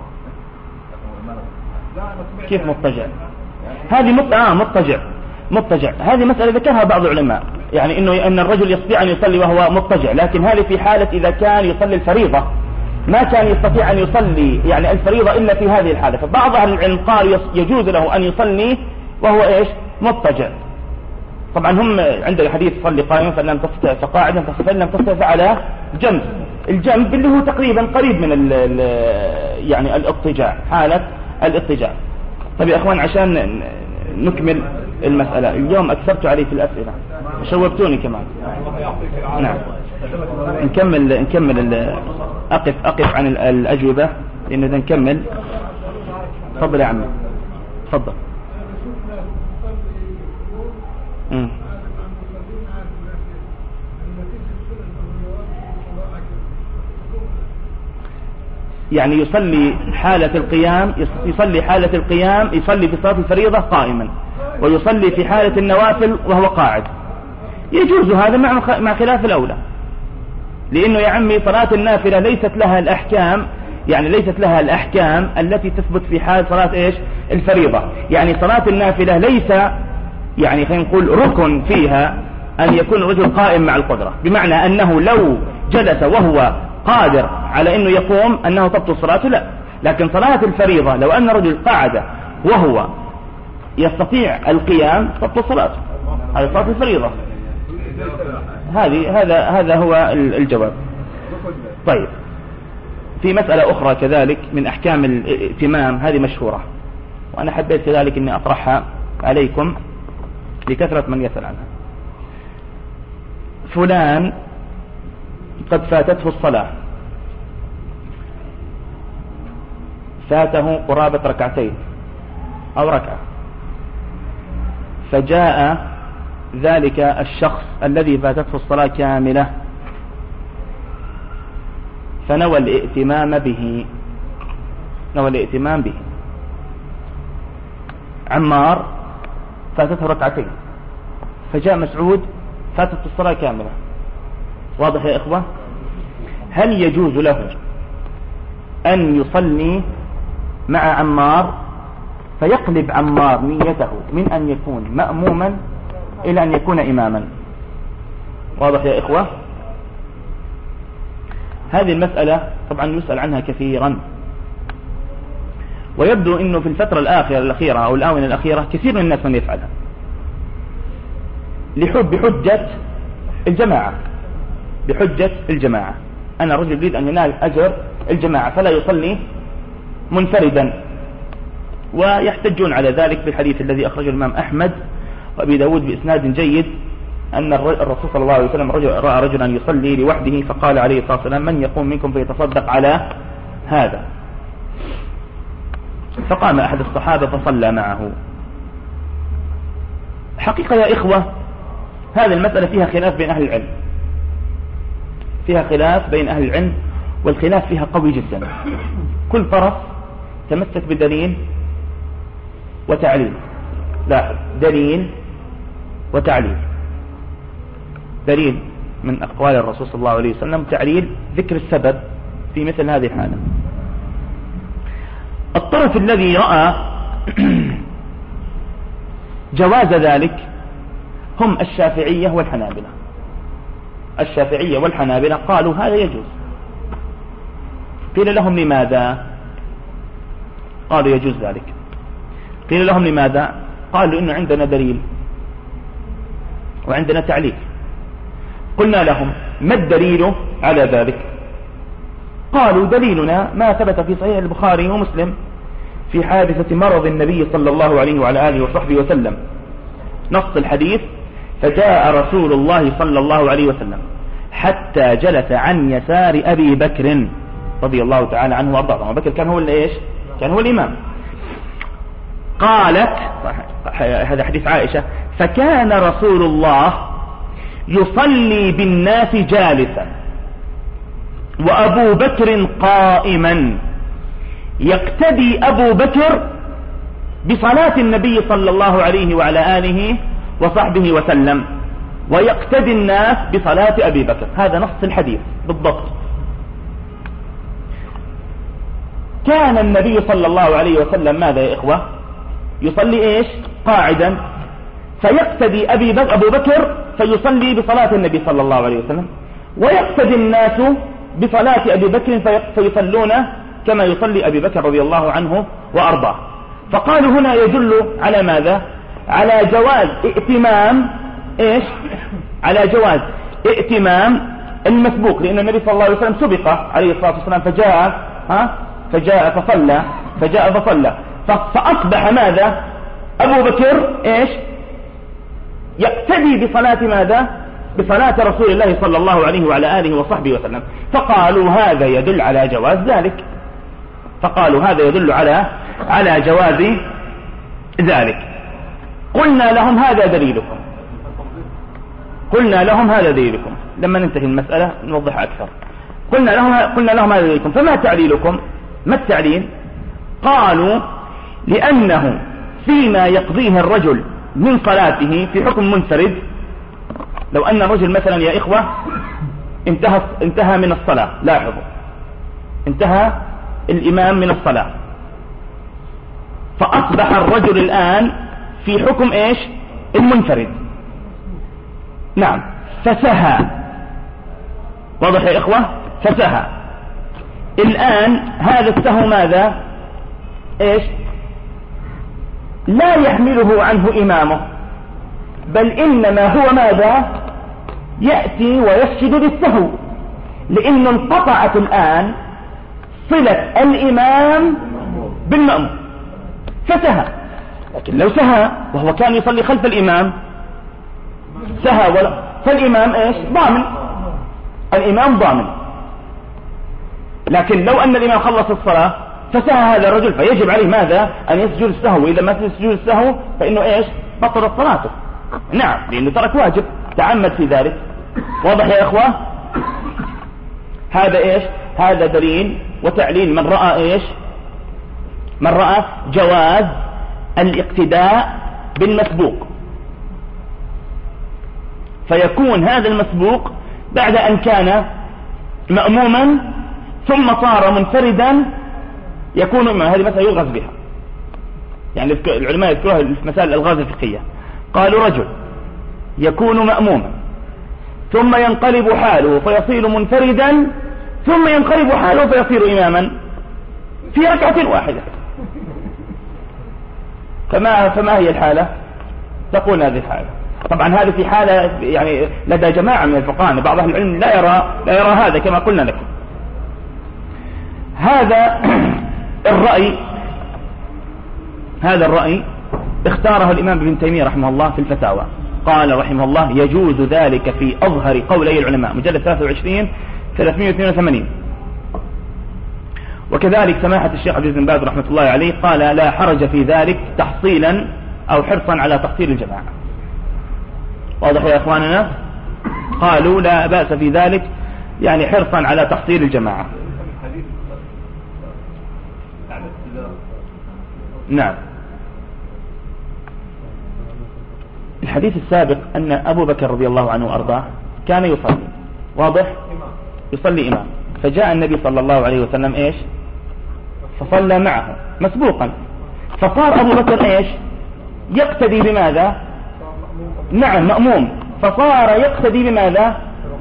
Speaker 3: الصلاة؟
Speaker 1: كيف مضطجع؟ هذه مضطجع. هذه مسألة ذكرها بعض العلماء، يعني إنه أن الرجل يستطيع أن يصلي وهو مضطجع، لكن هذه في حالة إذا كان يصلي الفريضة، ما كان يستطيع أن يصلي يعني الفريضة إلا في هذه الحالة. فبعض أهل العلم قال يجوز له أن يصلي وهو إيش؟ مضطجع. طبعا هم عند الحديث صلي قائما فإن لم تستطع فقاعدا فإن لم تستطع فعلى جنب. الجنب اللي هو تقريبا قريب من يعني الاضطجاع، حالة الاضطجاع. طيب يا أخوان عشان نكمل المسألة، اليوم أكثرت علي في الأسئلة، شوبتوني كمان. نعم نكمل أقف عن الأجوبة لأنه إذا نكمل. تفضل يا عمي تفضل. يعني يصلي حالة القيام، يصلي في صلاة الفريضة قائما، ويصلي في حالة النوافل وهو قاعد. يجوز هذا مع خلاف الأولى، لأنه يا عمي صلاة النافلة ليست لها الأحكام التي تثبت في حال صلاة إيش؟ الفريضة. يعني صلاة النافلة ليس يعني خلينا نقول ركن فيها أن يكون الرجل قائم مع القدرة، بمعنى أنه لو جلس وهو قادر على أنه يقوم أنه تبطل صلاته، لا. لكن صلاة الفريضة لو أن الرجل قعد وهو يستطيع القيام تبطل صلاته، هذه صلاة الفريضة. هذا هو الجواب. طيب في مسألة أخرى كذلك من أحكام الائتمام، هذه مشهورة وأنا حبيت كذلك أني أطرحها عليكم لكثرة من يسأل عنها. فلان قد فاتته الصلاة فاته قرابة ركعتين أو ركعة، فجاء ذلك الشخص الذي فاتته الصلاة كاملة فنوى الائتمام به. عمار فاتته ركعتين، فجاء مسعود فاتته الصلاة كاملة. واضح يا إخوة؟ هل يجوز له أن يصلي مع عمار فيقلب عمار نيته من أن يكون مأموما إلى أن يكون إماما؟ واضح يا إخوة؟ هذه المسألة طبعا يسأل عنها كثيرا، ويبدو أنه في الفترة الأخيرة أو الآونة الأخيرة كثير من الناس من يفعلها بحجة الجماعة. أنا رجل يريد أن ينال أجر الجماعة فلا يصلي منفردا، ويحتجون على ذلك بالحديث الذي أخرجه الإمام أحمد وأبي داود بإسناد جيد أن الرسول صلى الله عليه وسلم رأى رجلا يصلي لوحده فقال عليه الصلاة والسلام: من يقوم منكم فيتصدق على هذا؟ فقام أحد الصحابة فصلى معه. حقيقة يا إخوة هذه المسألة فيها خلاف بين أهل العلم، والخلاف فيها قوي جدا. كل طرف تمسك بدليل وتعليل. لاحظ، دليل وتعليل، دليل من أقوال الرسول صلى الله عليه وسلم، تعليل ذكر السبب في مثل هذه الحالة. الطرف الذي رأى جواز ذلك هم الشافعية والحنابلة قالوا هذا يجوز. قيل لهم لماذا؟ قالوا يجوز ذلك. قيل لهم لماذا؟ قالوا إنه عندنا دليل وعندنا تعليل. قلنا لهم ما الدليل على ذلك؟ قالوا دليلنا ما ثبت في صحيح البخاري ومسلم في حادثة مرض النبي صلى الله عليه وعلى آله وصحبه وسلم. نص الحديث: فجاء رسول الله صلى الله عليه وسلم حتى جلس عن يسار أبي بكر رضي الله تعالى عنه وأرضاه. أبو بكر كان هو إيش؟ كان هو الإمام. قالت، هذا حديث عائشة: فكان رسول الله يصلي بالناس جالسا وأبو بكر قائما، يقتدي أبو بكر بصلاة النبي صلى الله عليه وعلى آله وصحبه وسلم، ويقتدي الناس بصلاة أبي بكر. هذا نص الحديث بالضبط. كان النبي صلى الله عليه وسلم ماذا يا إخوة؟ يصلي إيش؟ قاعدا، فيقتدي أبو بكر فيصلي بصلاة النبي صلى الله عليه وسلم، ويقتدي الناس بصلاة أبي بكر فيصلون كما يصلي أبي بكر رضي الله عنه وأرضاه. فقالوا هنا يدل على ماذا؟ على جواز ائتمام إيش؟ على جواز ائتمام المسبوق، لأن النبي صلى الله عليه وسلم سبق عليه الصلاة والسلام فجاء فصلى فأصبح ماذا؟ أبو بكر إيش؟ يقتدي بصلاة ماذا؟ بصلاة رسول الله صلى الله عليه وعلى آله وصحبه وسلم. فقالوا هذا يدل على جواز ذلك، على جواز ذلك. قلنا لهم هذا دليلكم. لما ننتهي المسألة نوضح أكثر. قلنا لهم هذا دليلكم. فما تعليلكم؟ ما التعليل؟ قالوا لأنه فيما يقضيه الرجل من صلاته في حكم منفرد. لو أن الرجل مثلا يا إخوة انتهى من الصلاة، لاحظوا، انتهى الإمام من الصلاة، فأصبح الرجل الآن في حكم إيش؟ المنفرد. نعم، فسهى. واضح يا إخوة؟ فسهى. الآن هذا السهو ماذا؟ إيش؟ لا يحمله عنه إمامه، بل إنما هو ماذا؟ يأتي ويسجد بالسهو، لأن انقطعت الآن صلة الإمام بالمأموم، فسهى. لكن لو سهى وهو كان يصلي خلف الإمام سهى فالإمام إيش؟ ضامن، الإمام ضامن. لكن لو أن الإمام خلص الصلاة فسهى هذا الرجل فيجب عليه ماذا؟ أن يسجد السهو، وإذا ما سجد السهو فإنه إيش؟ بطلت صلاته. نعم، لأنه ترك واجب، تعمد في ذلك. واضح يا إخوة؟ هذا إيش؟ هذا دليل وتعليل من رأى إيش؟ من رأى جواز الاقتداء بالمسبوق، فيكون هذا المسبوق بعد أن كان مأموما ثم صار منفردا يكون إماما. هذه مسألة يلغز بها، يعني العلماء يذكروها في مسائل الألغاز الفقهية. قالوا رجل يكون مأموما ثم ينقلب حاله فيصير منفردا ثم ينقلب حاله فيصير إماما في ركعة واحدة، فما هي الحالة؟ تقول هذه الحالة. طبعا هذه في حالة يعني لدى جماعة من الفقهاء، بعض أهل العلم لا يرى هذا كما قلنا لكم. هذا الرأي اختاره الإمام ابن تيمية رحمه الله في الفتاوى. قال رحمه الله يجوز ذلك في أظهر قولي العلماء، مجلد 23 382. وكذلك سماحة الشيخ عبد العزيز بن باز رحمة الله عليه قال لا حرج في ذلك تحصيلا أو حرصا على تحصيل الجماعة. واضح يا إخواننا؟ قالوا لا بأس في ذلك، يعني حرصا على تحصيل الجماعة. نعم، الحديث السابق أن أبو بكر رضي الله عنه وأرضاه كان يصلي، واضح؟ يصلي إمام، فجاء النبي صلى الله عليه وسلم إيش؟ فصلى معه مسبوقا، فصار أبو بكر إيش؟ يقتدي بماذا؟ نعم، مأموم، فصار يقتدي بماذا؟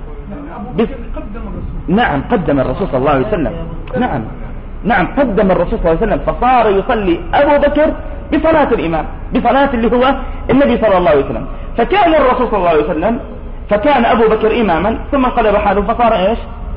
Speaker 1: نعم، قدم الرسول صلى الله عليه وسلم. نعم، قدم الرسول صلى الله عليه وسلم، فصار يصلي أبو بكر بصلاة الإمام، بصلاة اللي هو النبي صلى الله عليه وسلم. فكان الرسول صلى الله عليه وسلم، فكان أبو بكر إماما ثم انقلب حاله فصار إيش؟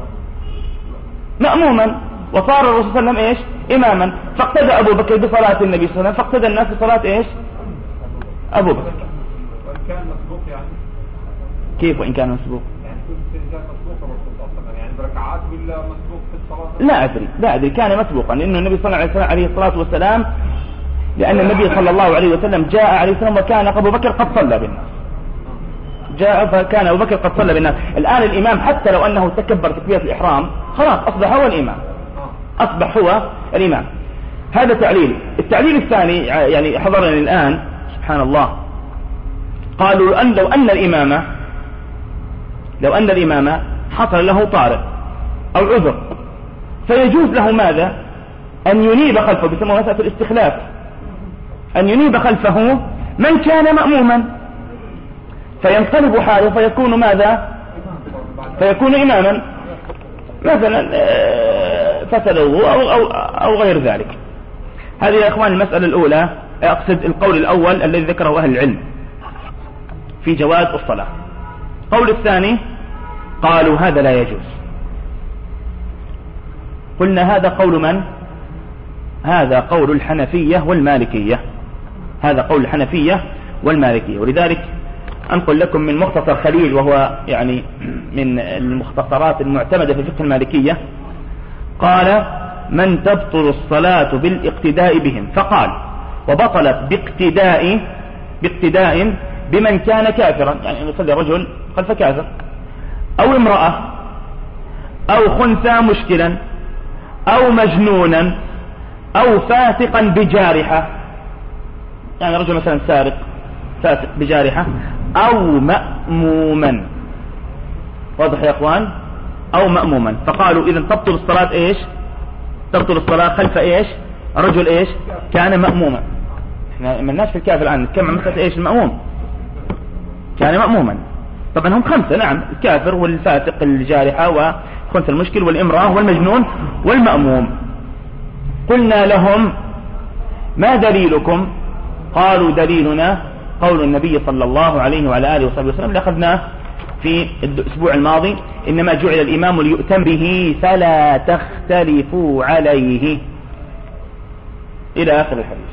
Speaker 1: مأموما، وصار الرسول صلى الله عليه وسلم إيش؟ إماما، فاقتدى أبو بكر بصلاة النبي صلى الله عليه وسلم، فاقتدى الناس بصلاة إيش؟ أبو بكر.
Speaker 3: وإن كان مسبوق يعني
Speaker 1: كيف وإن كان مسبوق؟
Speaker 3: يعني كل إنسان مسبوق الرسول صلى الله عليه وسلم، يعني بركعات ولا مسبوق في الصلاة؟
Speaker 1: لا أدري كان مسبوقا، لأنه النبي صلى الله عليه الصلاة والسلام، لأن النبي صلى الله عليه وسلم جاء عليه السلام وكان أبو بكر قد صلى بالناس، جاء فكان أبو بكر قد صلى بالناس. الآن الإمام حتى لو أنه تكبر تكبيرة الإحرام خلاص أصبح هو الإمام، أصبح هو الإمام. هذا تعليل. التعليل الثاني يعني حضرني الآن سبحان الله، قالوا أن لو أن الإمام حصل له طارئ أو عذر فيجوز له ماذا؟ أن ينيب خلفه، بيسموها مسألة الاستخلاف، أن ينيب خلفه من كان مأموما فينقلب حاله فيكون ماذا؟ فيكون إماما مثلا فسده أو غير ذلك. هذه يا إخوان المسألة الأولى، أقصد القول الأول الذي ذكره أهل العلم في جواز الصلاة. القول الثاني قالوا هذا لا يجوز. قلنا هذا قول من؟ هذا قول الحنفية والمالكية، هذا قول الحنفية والمالكية. ولذلك أنقل لكم من مختصر خليل، وهو يعني من المختصرات المعتمدة في فقه المالكية. قال من تبطل الصلاة بالاقتداء بهم، فقال وبطلت باقتداء بمن كان كافرا، يعني أن يصلي رجل خلف كافر أو امرأة أو خنثى مشكلا أو مجنونا أو فاسقا بجارحة، يعني رجل مثلا سارق فاسق بجارحة أو مأموما. واضح يا أخوان؟ أو مأموما. فقالوا إذن تبطل الصلاة إيش؟ تبطل الصلاة خلف إيش؟ رجل إيش؟ كان مأموما. احنا ملناش في الكافر الآن نتكلم عن مسألة إيش؟ المأموم كان مأموما. طبعا هم خمسة، نعم، الكافر والفاسق الجارحة وخنثى المشكل والامرأة والمجنون والمأموم. قلنا لهم ما دليلكم؟ قالوا دليلنا قول النبي صلى الله عليه وعلى آله وصحبه وسلم، لأخذنا في الأسبوع الماضي إنما جعل الإمام ليؤتم به فلا تختلفوا عليه إلى آخر الحديث.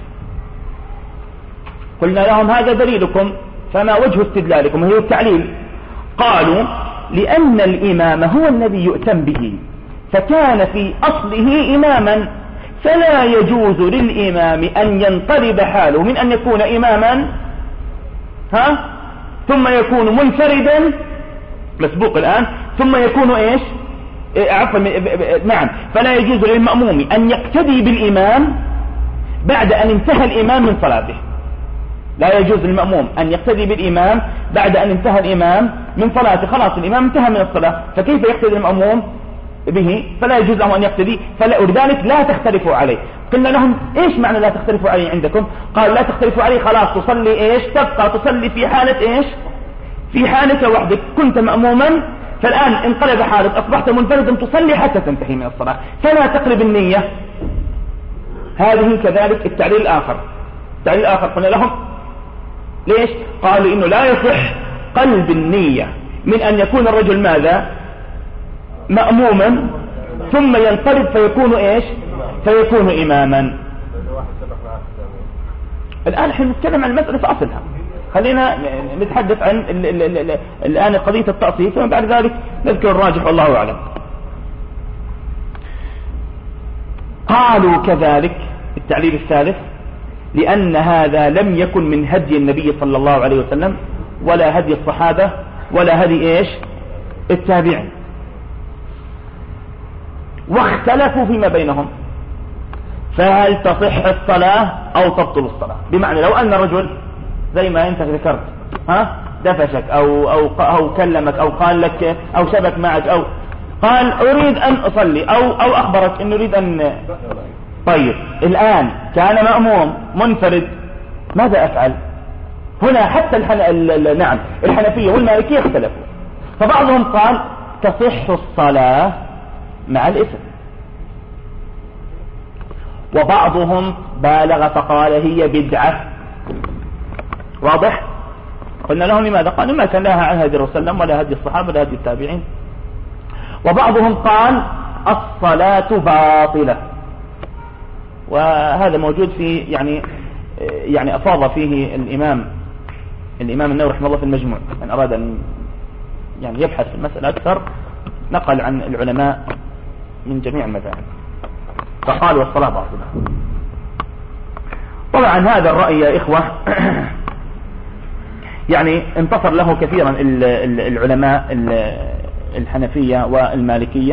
Speaker 1: قلنا لهم هذا دليلكم، فما وجه استدلالكم؟ هي التعليل. قالوا لأن الإمام هو الذي يؤتم به، فكان في أصله إماما، فلا يجوز للإمام أن ينقلب حاله من أن يكون إماما ثم يكون منفردا مسبوق الآن ثم يكون إيش نعم. فلا يجوز للمأموم أن يقتدي بالإمام بعد أن انتهى الإمام من صلاته. لا يجوز للمأموم أن يقتدي بالإمام بعد أن انتهى الإمام من صلاته. خلاص الإمام انتهى من الصلاة، فكيف يقتدي المأموم به؟ فلا يجوز له أن يقتدي. ولذلك لا تختلفوا عليه. قلنا لهم إيش معنى لا تختلفوا عليه عندكم؟ قال لا تختلفوا عليه، خلاص تصلي إيش؟ تبقى تصلي في حالة إيش؟ في حالة وحدك. كنت مأموما فالآن انقلب حالك، أصبحت منفردا، تصلي حتى تنتهي من الصلاة، فلا تقلب النية. هذه كذلك التعليل الآخر. التعليل الآخر قلنا لهم ليش؟ قالوا إنه لا يصح قلب النية من أن يكون الرجل ماذا؟ مأموما ثم ينقلب فيكون إيش؟ فيكون إماما. الآن نحن نتكلم عن المسألة في أصلها، خلينا نتحدث عن الآن قضية التأصيل، ثم بعد ذلك نذكر الراجح والله أعلم. قالوا كذلك التعليل الثالث لأن هذا لم يكن من هدي النبي صلى الله عليه وسلم ولا هدي الصحابة ولا هدي إيش؟ التابعين، واختلفوا فيما بينهم فهل تصح الصلاة أو تبطل الصلاة. بمعنى لو أن رجل زي ما أنت ذكرت دفشك أو كلمك أو قال لك أو شبك معك أو قال أريد أن أصلي أو أخبرك أن أريد أن طيب الآن كان مأموم منفرد، ماذا أفعل؟ هنا حتى نعم الحنفية والمالكية اختلفوا، فبعضهم قال تصح الصلاة مع الإثم، وبعضهم بالغ فقال هي بدعة. واضح؟ قلنا لهم لماذا؟ قالوا ما كان لها عن هدي الرسول صلى الله عليه وسلم ولا هدي الصحابة ولا هدي التابعين. وبعضهم قال الصلاة باطلة، وهذا موجود في يعني أفاض فيه الإمام النووي رحمه الله في المجموع، من أراد أن يبحث في المسألة أكثر نقل عن العلماء من جميع المذاهب فقال والصلاة باطلة. طبعا هذا الرأي يا إخوة انتصر له كثيرا العلماء الحنفية والمالكية،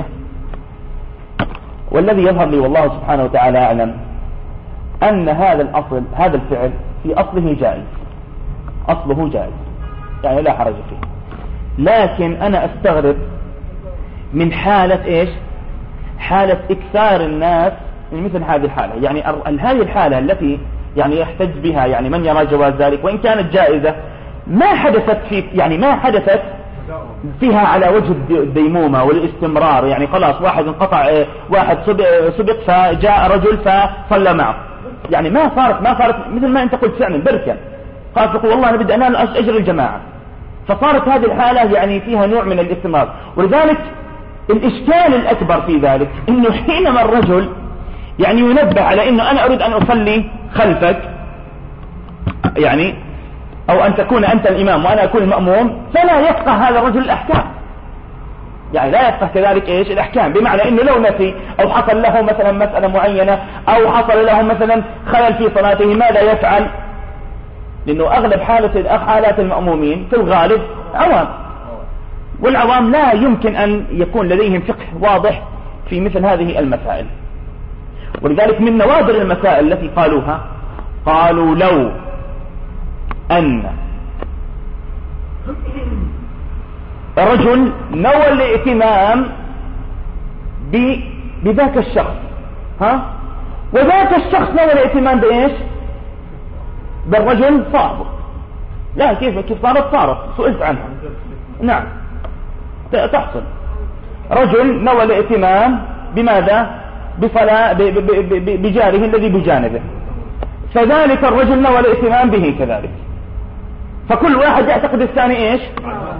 Speaker 1: والذي يظهر لي والله سبحانه وتعالى أعلم أن هذا الفعل في أصله جائز، لا حرج فيه. لكن أنا أستغرب من حالة إيش؟ حالة إكثار الناس من مثل هذه الحالة. هذه الحالة التي يحتج بها من يرى جواز ذلك وإن كانت جائزة، ما حدثت فيها على وجه الديمومة والاستمرار. خلاص واحد انقطع، واحد سبق فجاء رجل فصلى معه، ما صارت مثل ما انت قلت فعلا بركة قال تقول والله انا بدي انال اجر الجماعة، فصارت هذه الحالة فيها نوع من الاستمرار. ولذلك الاشكال الاكبر في ذلك انه حينما الرجل ينبه على انه انا اريد ان اصلي خلفك أو أن تكون أنت الإمام وأنا أكون المأموم، فلا يفقه هذا الرجل الأحكام، لا يفقه كذلك إيش الأحكام. بمعنى أنه لو نسي أو حصل له مثلا مسألة معينة أو حصل له مثلا خلل في صلاته ماذا يفعل؟ لأنه أغلب حالات المأمومين في الغالب عوام، والعوام لا يمكن أن يكون لديهم فقه واضح في مثل هذه المسائل. ولذلك من نوادر المسائل التي قالوها قالوا لو أن رجل نوى الائتمام بذاك الشخص وذاك الشخص نوى الائتمام بإيش؟ بالرجل صاحبه. لا كيف صارت سئلت عنها. نعم تحصل. رجل نوى الائتمام بماذا؟ بصلاة بجاره الذي بجانبه، فذلك الرجل نوى الائتمام به كذلك، فكل واحد يعتقد الثاني ايش؟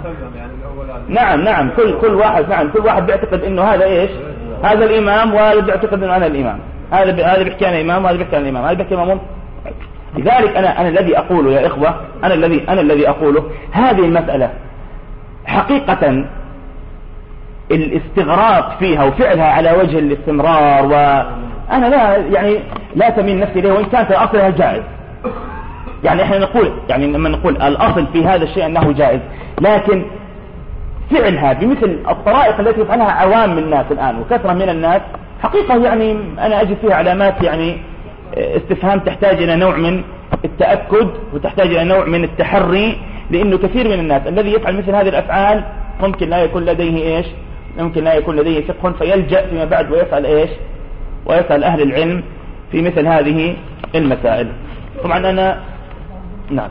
Speaker 1: نعم كل واحد بيعتقد انه هذا ايش؟ هذا الامام، وهذا بيعتقد انه انا الامام، هذا بيحكي انا امام، وهذا بيحكي انا الامام، هذا بيحكي امام. لذلك انا الذي اقوله يا اخوة، انا الذي اقوله هذه المسألة حقيقة الاستغراق فيها وفعلها على وجه الاستمرار أنا لا تميل نفسي إليه، وإن كانت أصلها جائز. يعني إحنا نقول، يعني لما نقول الأصل في هذا الشيء أنه جائز، لكن فعلها بمثل الطرائق التي يفعلها عوام من الناس الآن وكثرة من الناس، حقيقة يعني أنا أجد فيها علامات يعني استفهام، تحتاج إلى نوع من التأكد وتحتاج إلى نوع من التحري، لأنه كثير من الناس الذي يفعل مثل هذه الأفعال ممكن لا يكون لديه ممكن لا يكون لديه فقه، فيلجأ فيما بعد ويسأل ويسأل أهل العلم في مثل هذه المسائل. طبعا أنا نعم.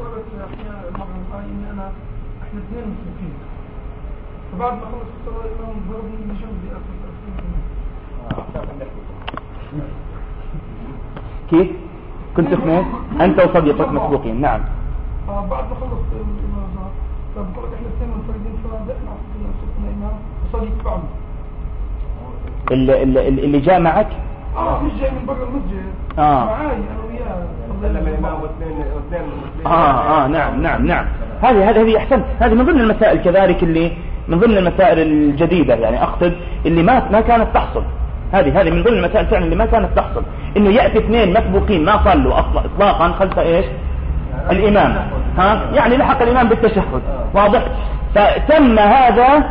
Speaker 2: بعد ما خلص الصلاة الإمام ضربني بجنبي
Speaker 1: كيف؟ كنت اثنين أنت وصديقك مسبوقين. نعم.
Speaker 2: بعد ما خلص الإمام فبقول إحنا اثنين منفردين فبدأنا نصبنا الإمام وصديق بعض.
Speaker 1: اللي جاء معك؟
Speaker 2: مش جاي من برا المسجد. معاي أنا وياه. الإمام واثنين.
Speaker 1: نعم. هذه أحسنت. هذه من ضمن المسائل كذلك اللي من ضمن المسائل الجديدة، يعني أقصد اللي ما كانت تحصل. هذه من ضمن المسائل فعلا اللي ما كانت تحصل، إنه يأتي اثنين مسبوقين ما صلوا إطلاقا خلف الإمام، يعني لحق الإمام بالتشهد، واضح؟ فتم هذا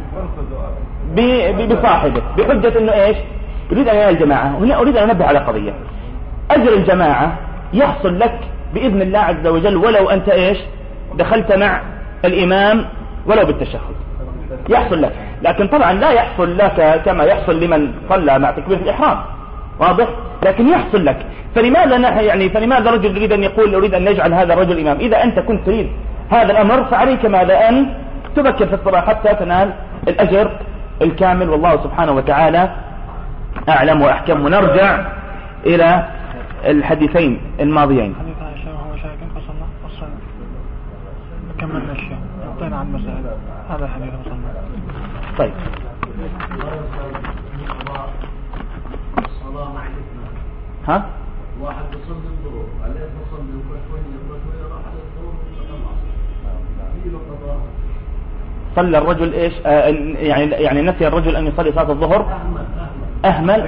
Speaker 1: بصاحبه بحجة إنه يريد أن ينال الجماعة. هنا أريد أن أنبه على قضية، أجر الجماعة يحصل لك بإذن الله عز وجل ولو أنت دخلت مع الإمام ولو بالتشهد، يحصل لك، لكن طبعا لا يحصل لك كما يحصل لمن صلى مع تكبيرة الإحرام، واضح؟ لكن يحصل لك. فلماذا رجل يريد أن يقول أريد أن نجعل هذا الرجل إمام؟ إذا أنت كنت تريد هذا الأمر فعليك ماذا؟ أن تبكر في الصلاة حتى تنال الأجر الكامل، والله سبحانه وتعالى أعلم وأحكم. ونرجع إلى الحديثين الماضيين.
Speaker 2: حديث عائشة وهو شاكٍ فصلى كملنا الشيء، انتهينا عن المسألة. هذا الحديث وصلنا.
Speaker 1: طيب. ها؟
Speaker 4: واحد بصل الظهور عليه بصل شوية راح على الظهور
Speaker 1: صلى الرجل يعني نسي الرجل أن يصلي صلاة الظهر، أهمل.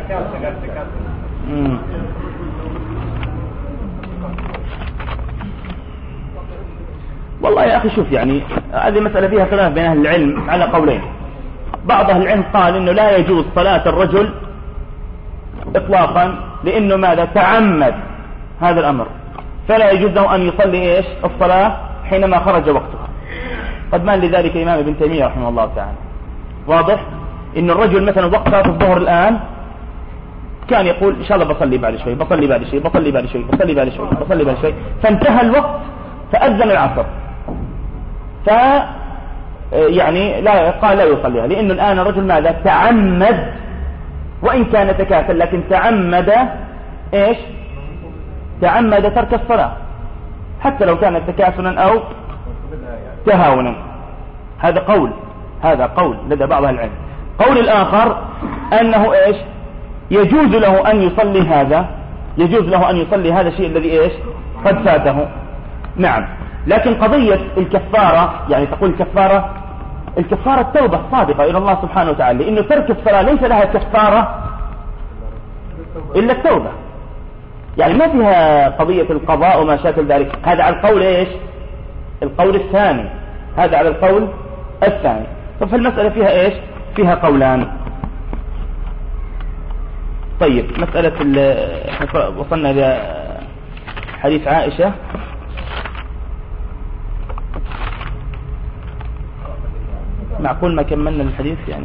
Speaker 1: والله يا أخي شوف، يعني هذه مسألة فيها خلاف بين أهل العلم على قولين. بعض أهل العلم قال إنه لا يجوز صلاة الرجل إطلاقا، لأنه ماذا؟ تعمد هذا الأمر، فلا يجوز له أن يصلي الصلاة حينما خرج وقتها. قد مال لذلك إمام ابن تيمية رحمه الله تعالى، واضح؟ إن الرجل مثلا وقت صلاة الظهر الآن كان يقول إن شاء الله بصلي بعد شوي، فانتهى الوقت فأذن العصر، يعني قال لا يصليها، لأنه الآن الرجل ماذا؟ تعمد، وإن كان تكاسل لكن تعمد ترك الصلاة، حتى لو كانت تكاسلا أو تهاونا. هذا قول لدى بعض العلم. قول الآخر أنه يجوز له أن يصلي هذا الشيء الذي قد فاته. نعم، لكن قضية الكفارة، يعني تقول الكفارة التوبة الصادقة إلى الله سبحانه وتعالى، لأنه ترك الصلاة ليس لها كفارة إلا التوبة، يعني ما فيها قضية القضاء وما شاكل ذلك. هذا على القول القول الثاني، هذا على القول الثاني. فالمسألة فيها فيها قولان. طيب، مسألة وصلنا إلى حديث عائشة. معقول ما كملنا الحديث يعني.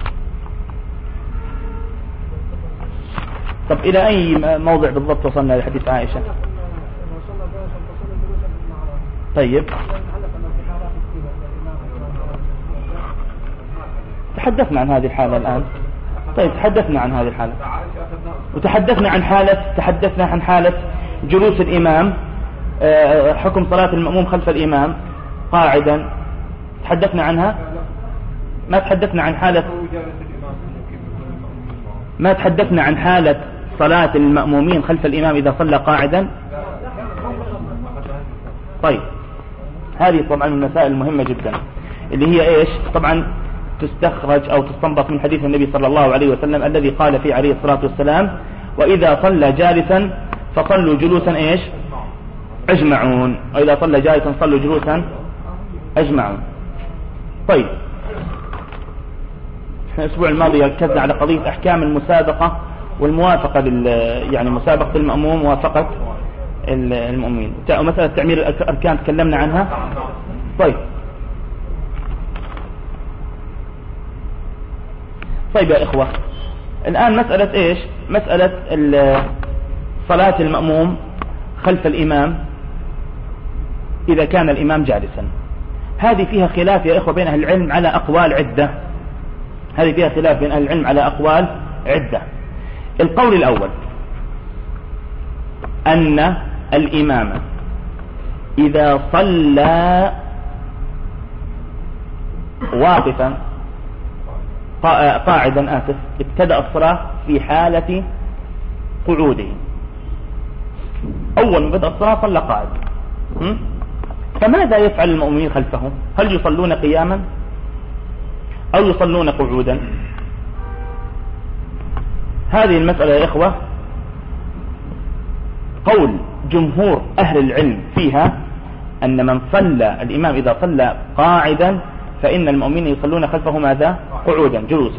Speaker 1: طب إلى أي موضع بالضبط وصلنا لحديث عائشة؟ طيب، تحدثنا عن هذه الحالة الآن. طيب، تحدثنا عن هذه الحالة، وتحدثنا عن حالة جلوس الإمام، حكم صلاة المأموم خلف الإمام قاعدا، تحدثنا عنها. ما تحدثنا عن حالة صلاة المأمومين خلف الإمام إذا صلى قاعدا. طيب، هذه طبعا المسائل المهمة جدا، اللي هي طبعا تستخرج أو تستنبط من حديث النبي صلى الله عليه وسلم الذي قال فيه عليه الصلاة والسلام: وإذا صلى جالسا فصلوا جلوسا إيش أجمعون، وإذا صلى جالسا صلوا جلوسا أجمعون. طيب الأسبوع الماضي ركزنا على قضية أحكام المسابقة والموافقة يعني مسابقة المأموم موافقة المؤمنين، ومسألة تعمير الأركان تكلمنا عنها. طيب يا إخوة، الآن مسألة إيش؟ مسألة صلاة المأموم خلف الإمام إذا كان الإمام جالسا. هذه فيها خلاف يا إخوة بين أهل العلم على أقوال عدة. القول الأول أن الإمام إذا صلى واقفا قاعدا ابتدأ الصلاة في حالة قعوده. أول ما بدأ الصلاة صلى قاعد، فماذا يفعل المؤمنين خلفه؟ هل يصلون قياما أو يصلون قعودا؟ هذه المسألة يا إخوة قول جمهور أهل العلم فيها أن من صلى الإمام إذا صلى قاعدا فإن المؤمنين يصلون خلفه ماذا؟ قعودا جلوسا.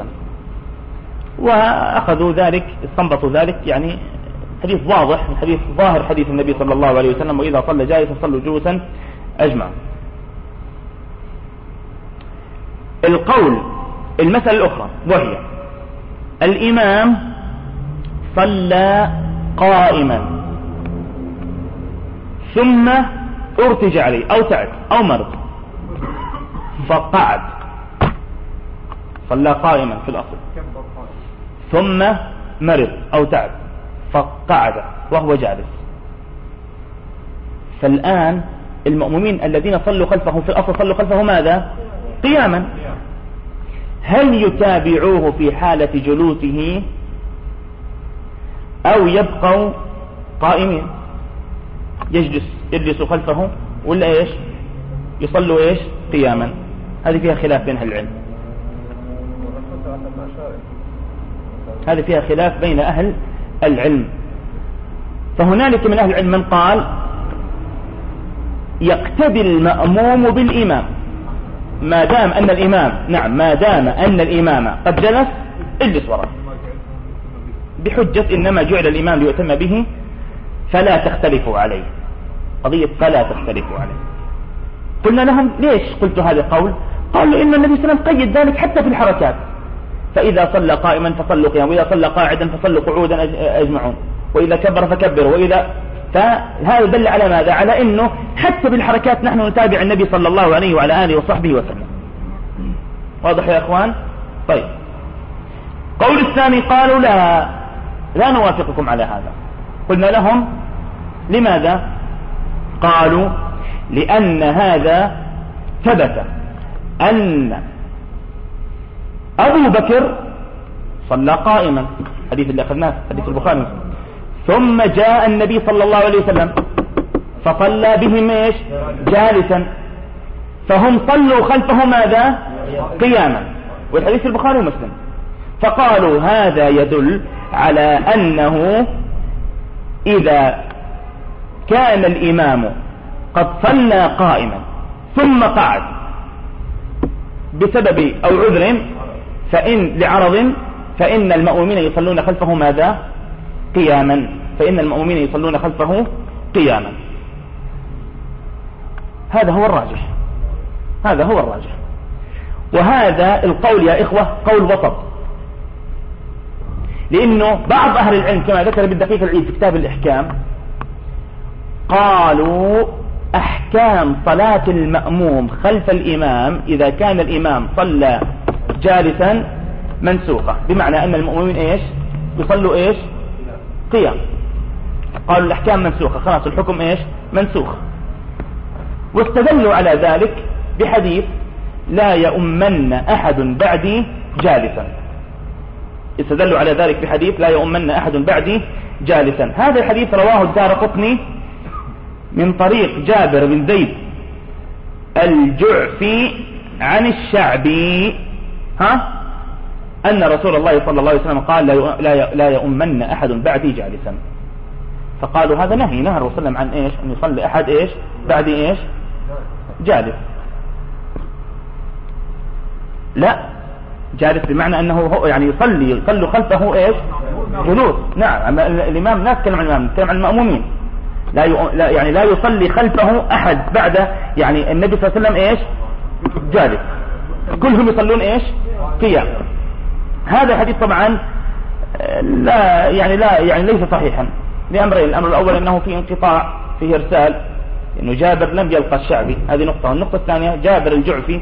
Speaker 1: وأخذوا ذلك استنبطوا ذلك يعني حديث واضح، حديث ظاهر حديث النبي صلى الله عليه وسلم وإذا صلى جالسا صلوا جلوسا أجمع. المسألة الأخرى وهي الإمام صلى قائما ثم ارتجع عليه أو تعب أو مرض فقعد، صلى قائما في الأصل ثم مرض أو تعب فقعد وهو جالس. فالآن المؤمنين الذين صلوا خلفه في الأصل صلوا خلفه ماذا؟ قياما. هل يتابعوه في حالة جلوسه أو يبقوا قائمين يجلسوا خلفه ولا إيش يصلوا إيش قياما؟ هذه فيها خلاف بين أهل العلم، هذه فيها خلاف بين أهل العلم. فهنالك من أهل العلم من قال يقتدي المأموم بالإمام ما دام أن الإمام قد جلس اجلس وراءه، بحجة إنما جعل الإمام ليؤتم به فلا تختلفوا عليه، قضية فلا تختلفوا عليه. قلنا لهم ليش قلت هذا القول؟ قالوا إن النبي صلى الله عليه وسلم قيد ذلك حتى في الحركات، فإذا صلى قائما فصلوا قياما، وإذا صلى قاعدا فصلوا قعودا أجمعون، وإذا كبر فكبروا، وإذا فهذا دل على ماذا؟ على إنه حتى بالحركات نحن نتابع النبي صلى الله عليه وعلى آله وصحبه وسلم. واضح يا أخوان؟ طيب قول الثاني قالوا لا نوافقكم على هذا. قلنا لهم لماذا؟ قالوا لأن هذا ثبت أن أبو بكر صلى قائما، حديث اللي أخذناه حديث البخاري، ثم جاء النبي صلى الله عليه وسلم فصلى بهم ايش؟ جالسا، فهم صلوا خلفه ماذا؟ قياما، والحديث البخاري ومسلم. فقالوا هذا يدل على أنه إذا كان الإمام قد صلى قائما ثم قعد بسبب أو عذر لعرض فإن المأمومين يصلون خلفه ماذا؟ قياما، فإن المؤمنين يصلون خلفه قياما. هذا هو الراجح. وهذا القول يا إخوة قول وسط، لأنه بعض أهل العلم كما ذكر بالدقيق العيد في كتاب الإحكام قالوا أحكام صلاة المأموم خلف الإمام إذا كان الإمام صلى جالسا منسوخة، بمعنى أن المؤمنين إيش؟ يصلوا إيش؟ قيام. قالوا الأحكام منسوخة، خلاص الحكم إيش؟ منسوخ. واستدلوا على ذلك بحديث لا يؤمن أحد بعدي جالسا، استدلوا على ذلك بحديث لا يؤمن أحد بعدي جالسا. هذا الحديث رواه الدارقطني من طريق جابر بن زيد الجعفي عن الشعبي أن رسول الله صلى الله عليه وسلم قال لا يؤمن أحد بعدي جالسا. فقالوا هذا نهى الرسول صلى الله عليه وسلم عن إيش؟ أن يصلي أحد إيش بعد إيش جالس. لا، جالس بمعنى أنه يعني يصلي خلفه إيش جلوس. نعم، الإمام لا يتكلم عن الإمام، يتكلم عن المأمومين. يعني لا يصلي خلفه أحد بعد يعني النبي صلى الله عليه وسلم إيش جالس، كلهم يصلون إيش قيام. هذا الحديث طبعا لا يعني ليس صحيحا لأمرين. الأمر الأول أنه في انقطاع، فيه إرسال، إنه جابر لم يلقى الشعبي، هذه نقطة. والنقطة الثانية جابر الجعفي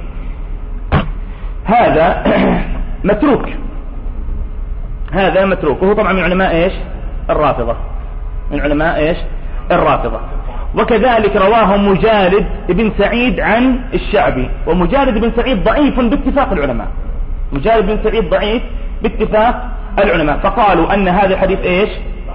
Speaker 1: هذا متروك، هذا متروك، وهو طبعا من علماء إيش الرافضة، من علماء إيش الرافضة. وكذلك رواه مجالد بن سعيد عن الشعبي، ومجالد بن سعيد ضعيف باتفاق العلماء، مجالد بن سعيد ضعيف باتفاق العلماء. فقالوا أن هذا الحديث إيش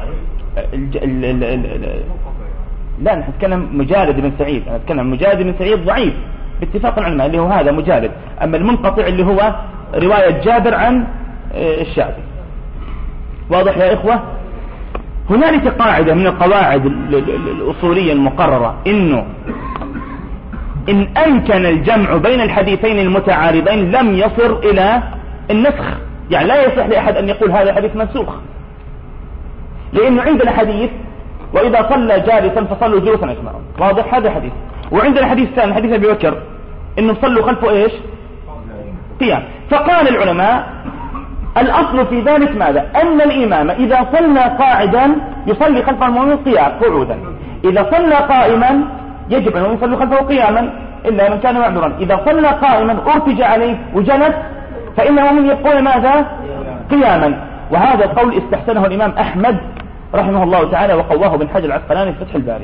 Speaker 1: لا، نحن نتكلم مجالد بن سعيد، أنا أتكلم مجالد بن سعيد ضعيف باتفاق العلماء اللي هو هذا مجالد. أما المنقطع اللي هو رواية جابر عن الشعبي. واضح يا إخوة؟ هنالك قاعدة من القواعد الأصولية المقررة، إنه إن أمكن الجمع بين الحديثين المتعارضين لم يصل إلى النسخ. يعني لا يصح لأحد أن يقول هذا حديث منسوخ، لأنه عندنا حديث وإذا صلى جالسا فصلوا جلوسا أجمعون، واضح هذا حديث. وعندنا حديث ثاني حديث أبي بكر إنه صلوا خلفه إيش قيام. فقال العلماء الأصل في ذلك ماذا؟ أن الإمام إذا صلى قاعدا يصلي خلف المؤمن قعودا، إذا صلى قائما يجب أن يصلي خلفه قياما إلا من كان معذورا. إذا صلى قائما أرتج عليه وجلس فإن المؤمن يبقون ماذا قياما. وهذا القول استحسنه الإمام أحمد رحمه الله تعالى، وقواه بن حجر العسقلاني في فتح الباري،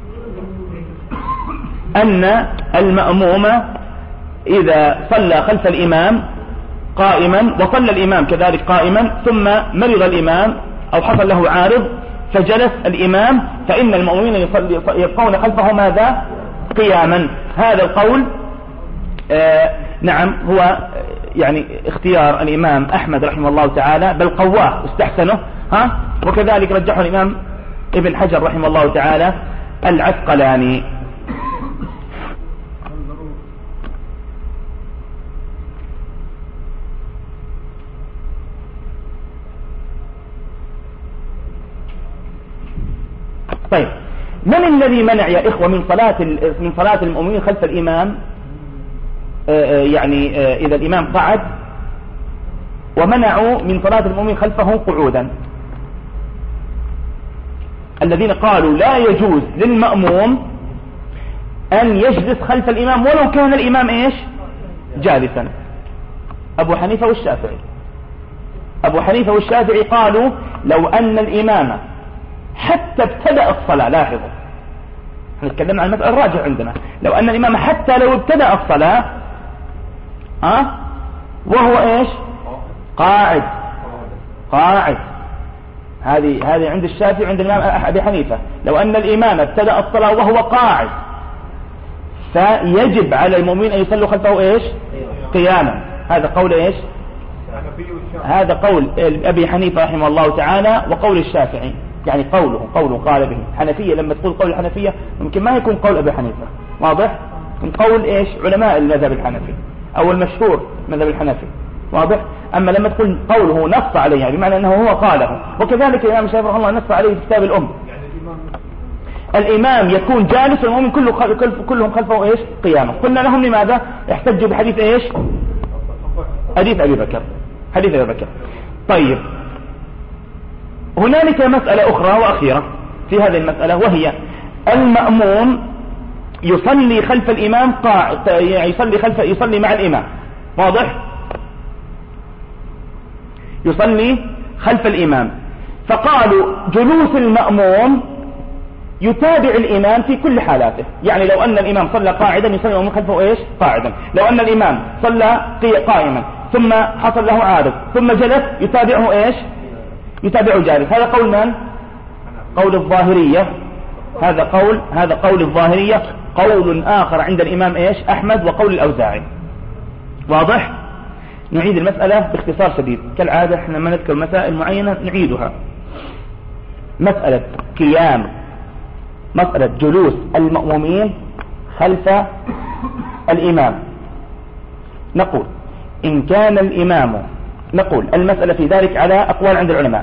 Speaker 1: أن المأموم إذا صلى خلف الإمام قائما وصلى الإمام كذلك قائما ثم مرض الإمام أو حصل له عارض فجلس الإمام، فإن المأمومين يبقون خلفه ماذا قياما. هذا القول نعم هو يعني اختيار الإمام أحمد رحمه الله تعالى، بل قواه استحسنه. وكذلك رجحه الإمام ابن حجر رحمه الله تعالى العسقلاني. طيب، من الذي منع يا إخوة من صلاة المؤمنين خلف الإمام؟ يعني إذا الإمام قعد، ومنعوا من صلاة المؤمنين خلفه قعودا. الذين قالوا لا يجوز للمأموم أن يجلس خلف الإمام ولو كان الإمام إيش جالسا، أبو حنيفة والشافعي. أبو حنيفة والشافعي قالوا لو أن الإمام حتى ابتدأ الصلاة، لاحظوا نتكلم عن المسألة الراجع عندنا، لو أن الإمام حتى لو ابتدأ الصلاة وهو إيش قاعد، هذه عند الشافعي عند الإمام أبي حنيفة، لو أن الإمام ابتدأ الصلاة وهو قاعد فيجب على المؤمنين أن يصلوا خلفه إيش قياما. هذا قول إيش هذا قول أبي حنيفة رحمه الله تعالى، وقول الشافعي يعني قوله قال به. الحنفية لما تقول قول الحنفية ممكن ما يكون قول أبي حنيفة، واضح، من قول إيش علماء المذهب الحنفي أو المشهور مذهب الحنفي، واضح. أما لما تقول قوله نص عليه يعني بمعنى أنه هو قاله. وكذلك الإمام الشافعي رحمه الله نص عليه في كتاب الأم، الإمام يكون جالس والمؤمن كلهم خلفه إيش قيامه. قلنا لهم لماذا؟ احتجوا بحديث إيش حديث أبي بكر. طيب، هنالك مسألة أخرى وأخيرة في هذه المسألة، وهي المأموم يصلي خلف الإمام قاعد، يعني يصلي مع الإمام، واضح، يصلي خلف الإمام. فقالوا جلوس المأموم يتابع الإمام في كل حالاته، يعني لو أن الإمام صلى قاعدا يصلي المأموم خلفه إيش قاعدا، لو أن الإمام صلى قائما ثم حصل له عارض ثم جلس يتابعه إيش يتابعه جالس. هذا قول من؟ قول الظاهرية. هذا قول الظاهرية. قول آخر عند الإمام إيش أحمد وقول الأوزاعي، واضح. نعيد المسألة باختصار شديد كالعادة، احنا ما نذكر مسائل معينة نعيدها. مسألة قيام، مسألة جلوس المأمومين خلف الإمام. نقول إن كان الإمام، نقول المسألة في ذلك على أقوال عند العلماء.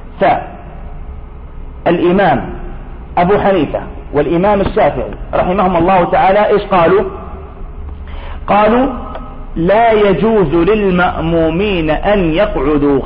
Speaker 1: فالإمام أبو حنيفة والإمام الشافعي رحمهم الله تعالى إيش قالوا؟ قالوا لا يجوز للمأمومين أن يقعدوا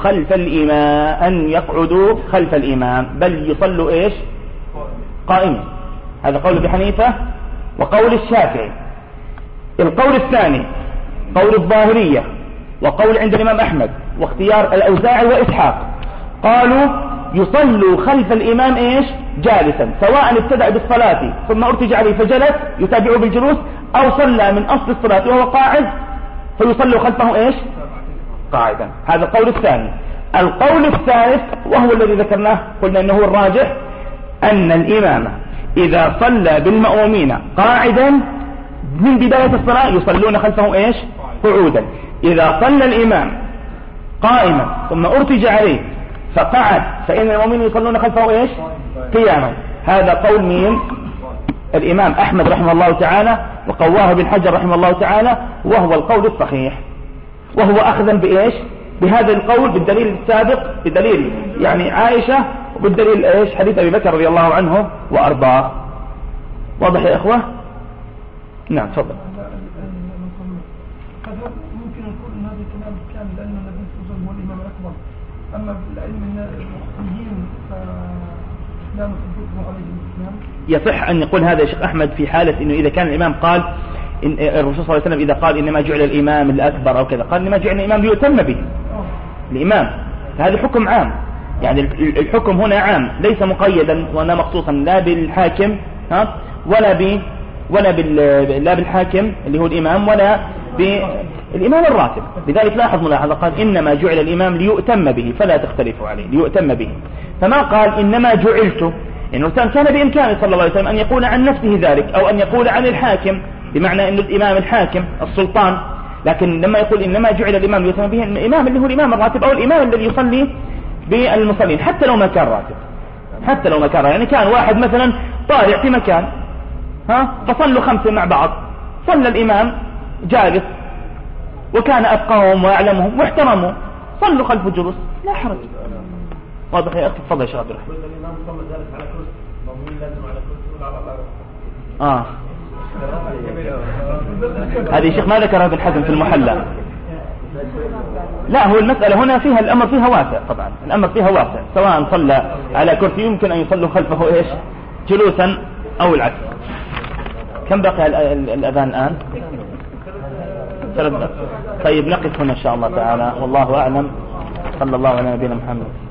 Speaker 1: خلف الإمام بل يصلوا إيش؟ قائمين. هذا قول أبي حنيفة وقول الشافعي. القول الثاني قول الظاهرية وقول عند الإمام أحمد واختيار الأوزاعي وإسحاق، قالوا يصلوا خلف الإمام إيش؟ جالسا، سواء ابتدأ بالصلاة ثم ارتجع عليه فجلس يتابعه بالجلوس، أو صلى من أصل الصلاة وهو قاعد فيصلوا خلفه إيش؟ قاعدا. هذا القول الثاني. القول الثالث وهو الذي ذكرناه قلنا أنه الراجح، أن الإمام إذا صلى بالمأمومين قاعدا من بداية الصلاة يصلون خلفه إيش؟ قعودا. إذا صلى الإمام قائما ثم ارتجع عليه فقعد فإن المؤمنين يصلون خلفه إيش؟ قياما. هذا قول مين؟ الإمام أحمد رحمه الله تعالى، وقواه ابن حجر رحمه الله تعالى، وهو القول الصحيح، وهو أخذا بإيش؟ بهذا القول بالدليل السابق، بالدليل يعني عائشة، وبالدليل إيش؟ حديث أبي بكر رضي الله عنه وأرضاه. واضح يا إخوة؟ نعم تفضل.
Speaker 5: ممكن نقول ان هذا الكلام كان لان النبي صلى الله عليه وسلم هو الامام الاكبر، اما بالعلم ان المسلمين فلا نصدقه عليهم الاسلام.
Speaker 1: يصح ان يقول هذا يا شيخ احمد في حاله انه اذا كان الامام قال إن الرسول صلى الله عليه وسلم اذا قال انما جعل الامام الاكبر او كذا، قال انما جعل الامام ليؤتم به الامام، فهذا حكم عام. يعني الحكم هنا عام ليس مقيدا ولا مخصوصا لا بالحاكم ولا بالحاكم اللي هو الامام ولا بالإمام الراتب. لذلك لاحظ ملاحظة قال إنما جعل الإمام ليؤتم به فلا تختلفوا عليه، ليؤتم به. فما قال إنما جعلته، إنه كان بإمكانه صلى الله عليه وسلم أن يقول عن نفسه ذلك أو أن يقول عن الحاكم، بمعنى أن الإمام الحاكم السلطان، لكن لما يقول إنما جعل الإمام ليؤتم به، الإمام اللي هو الإمام الراتب أو الإمام الذي يصلي بالمصلين حتى لو ما كان راتب، حتى لو ما كان يعني كان واحد مثلا طالع في مكان فصلوا 5 مع بعض، صلى الإمام جالس وكان أفقههم وأعلمهم واحترموا، صلوا خلف الجلوس لا حرج. واضح يا أخي؟ تفضل يا شيخ عبد الرحمن.
Speaker 4: الإمام صلى ذلك على كرسي، المؤمنين لازم على كرسي ولا على
Speaker 1: هذه شيخ ما ذكرها ابن حزم في المحلى. لا، هو المسألة هنا فيها الأمر فيها واسع، طبعا الأمر فيها واسع، سواء صلى على كرسي يمكن أن يصلوا خلفه إيش؟ جلوسا أو العكس. كم بقي الأذان الآن؟ 3 دقائق. طيب نقف هنا إن شاء الله تعالى، والله أعلم. صلى الله على نبينا محمد.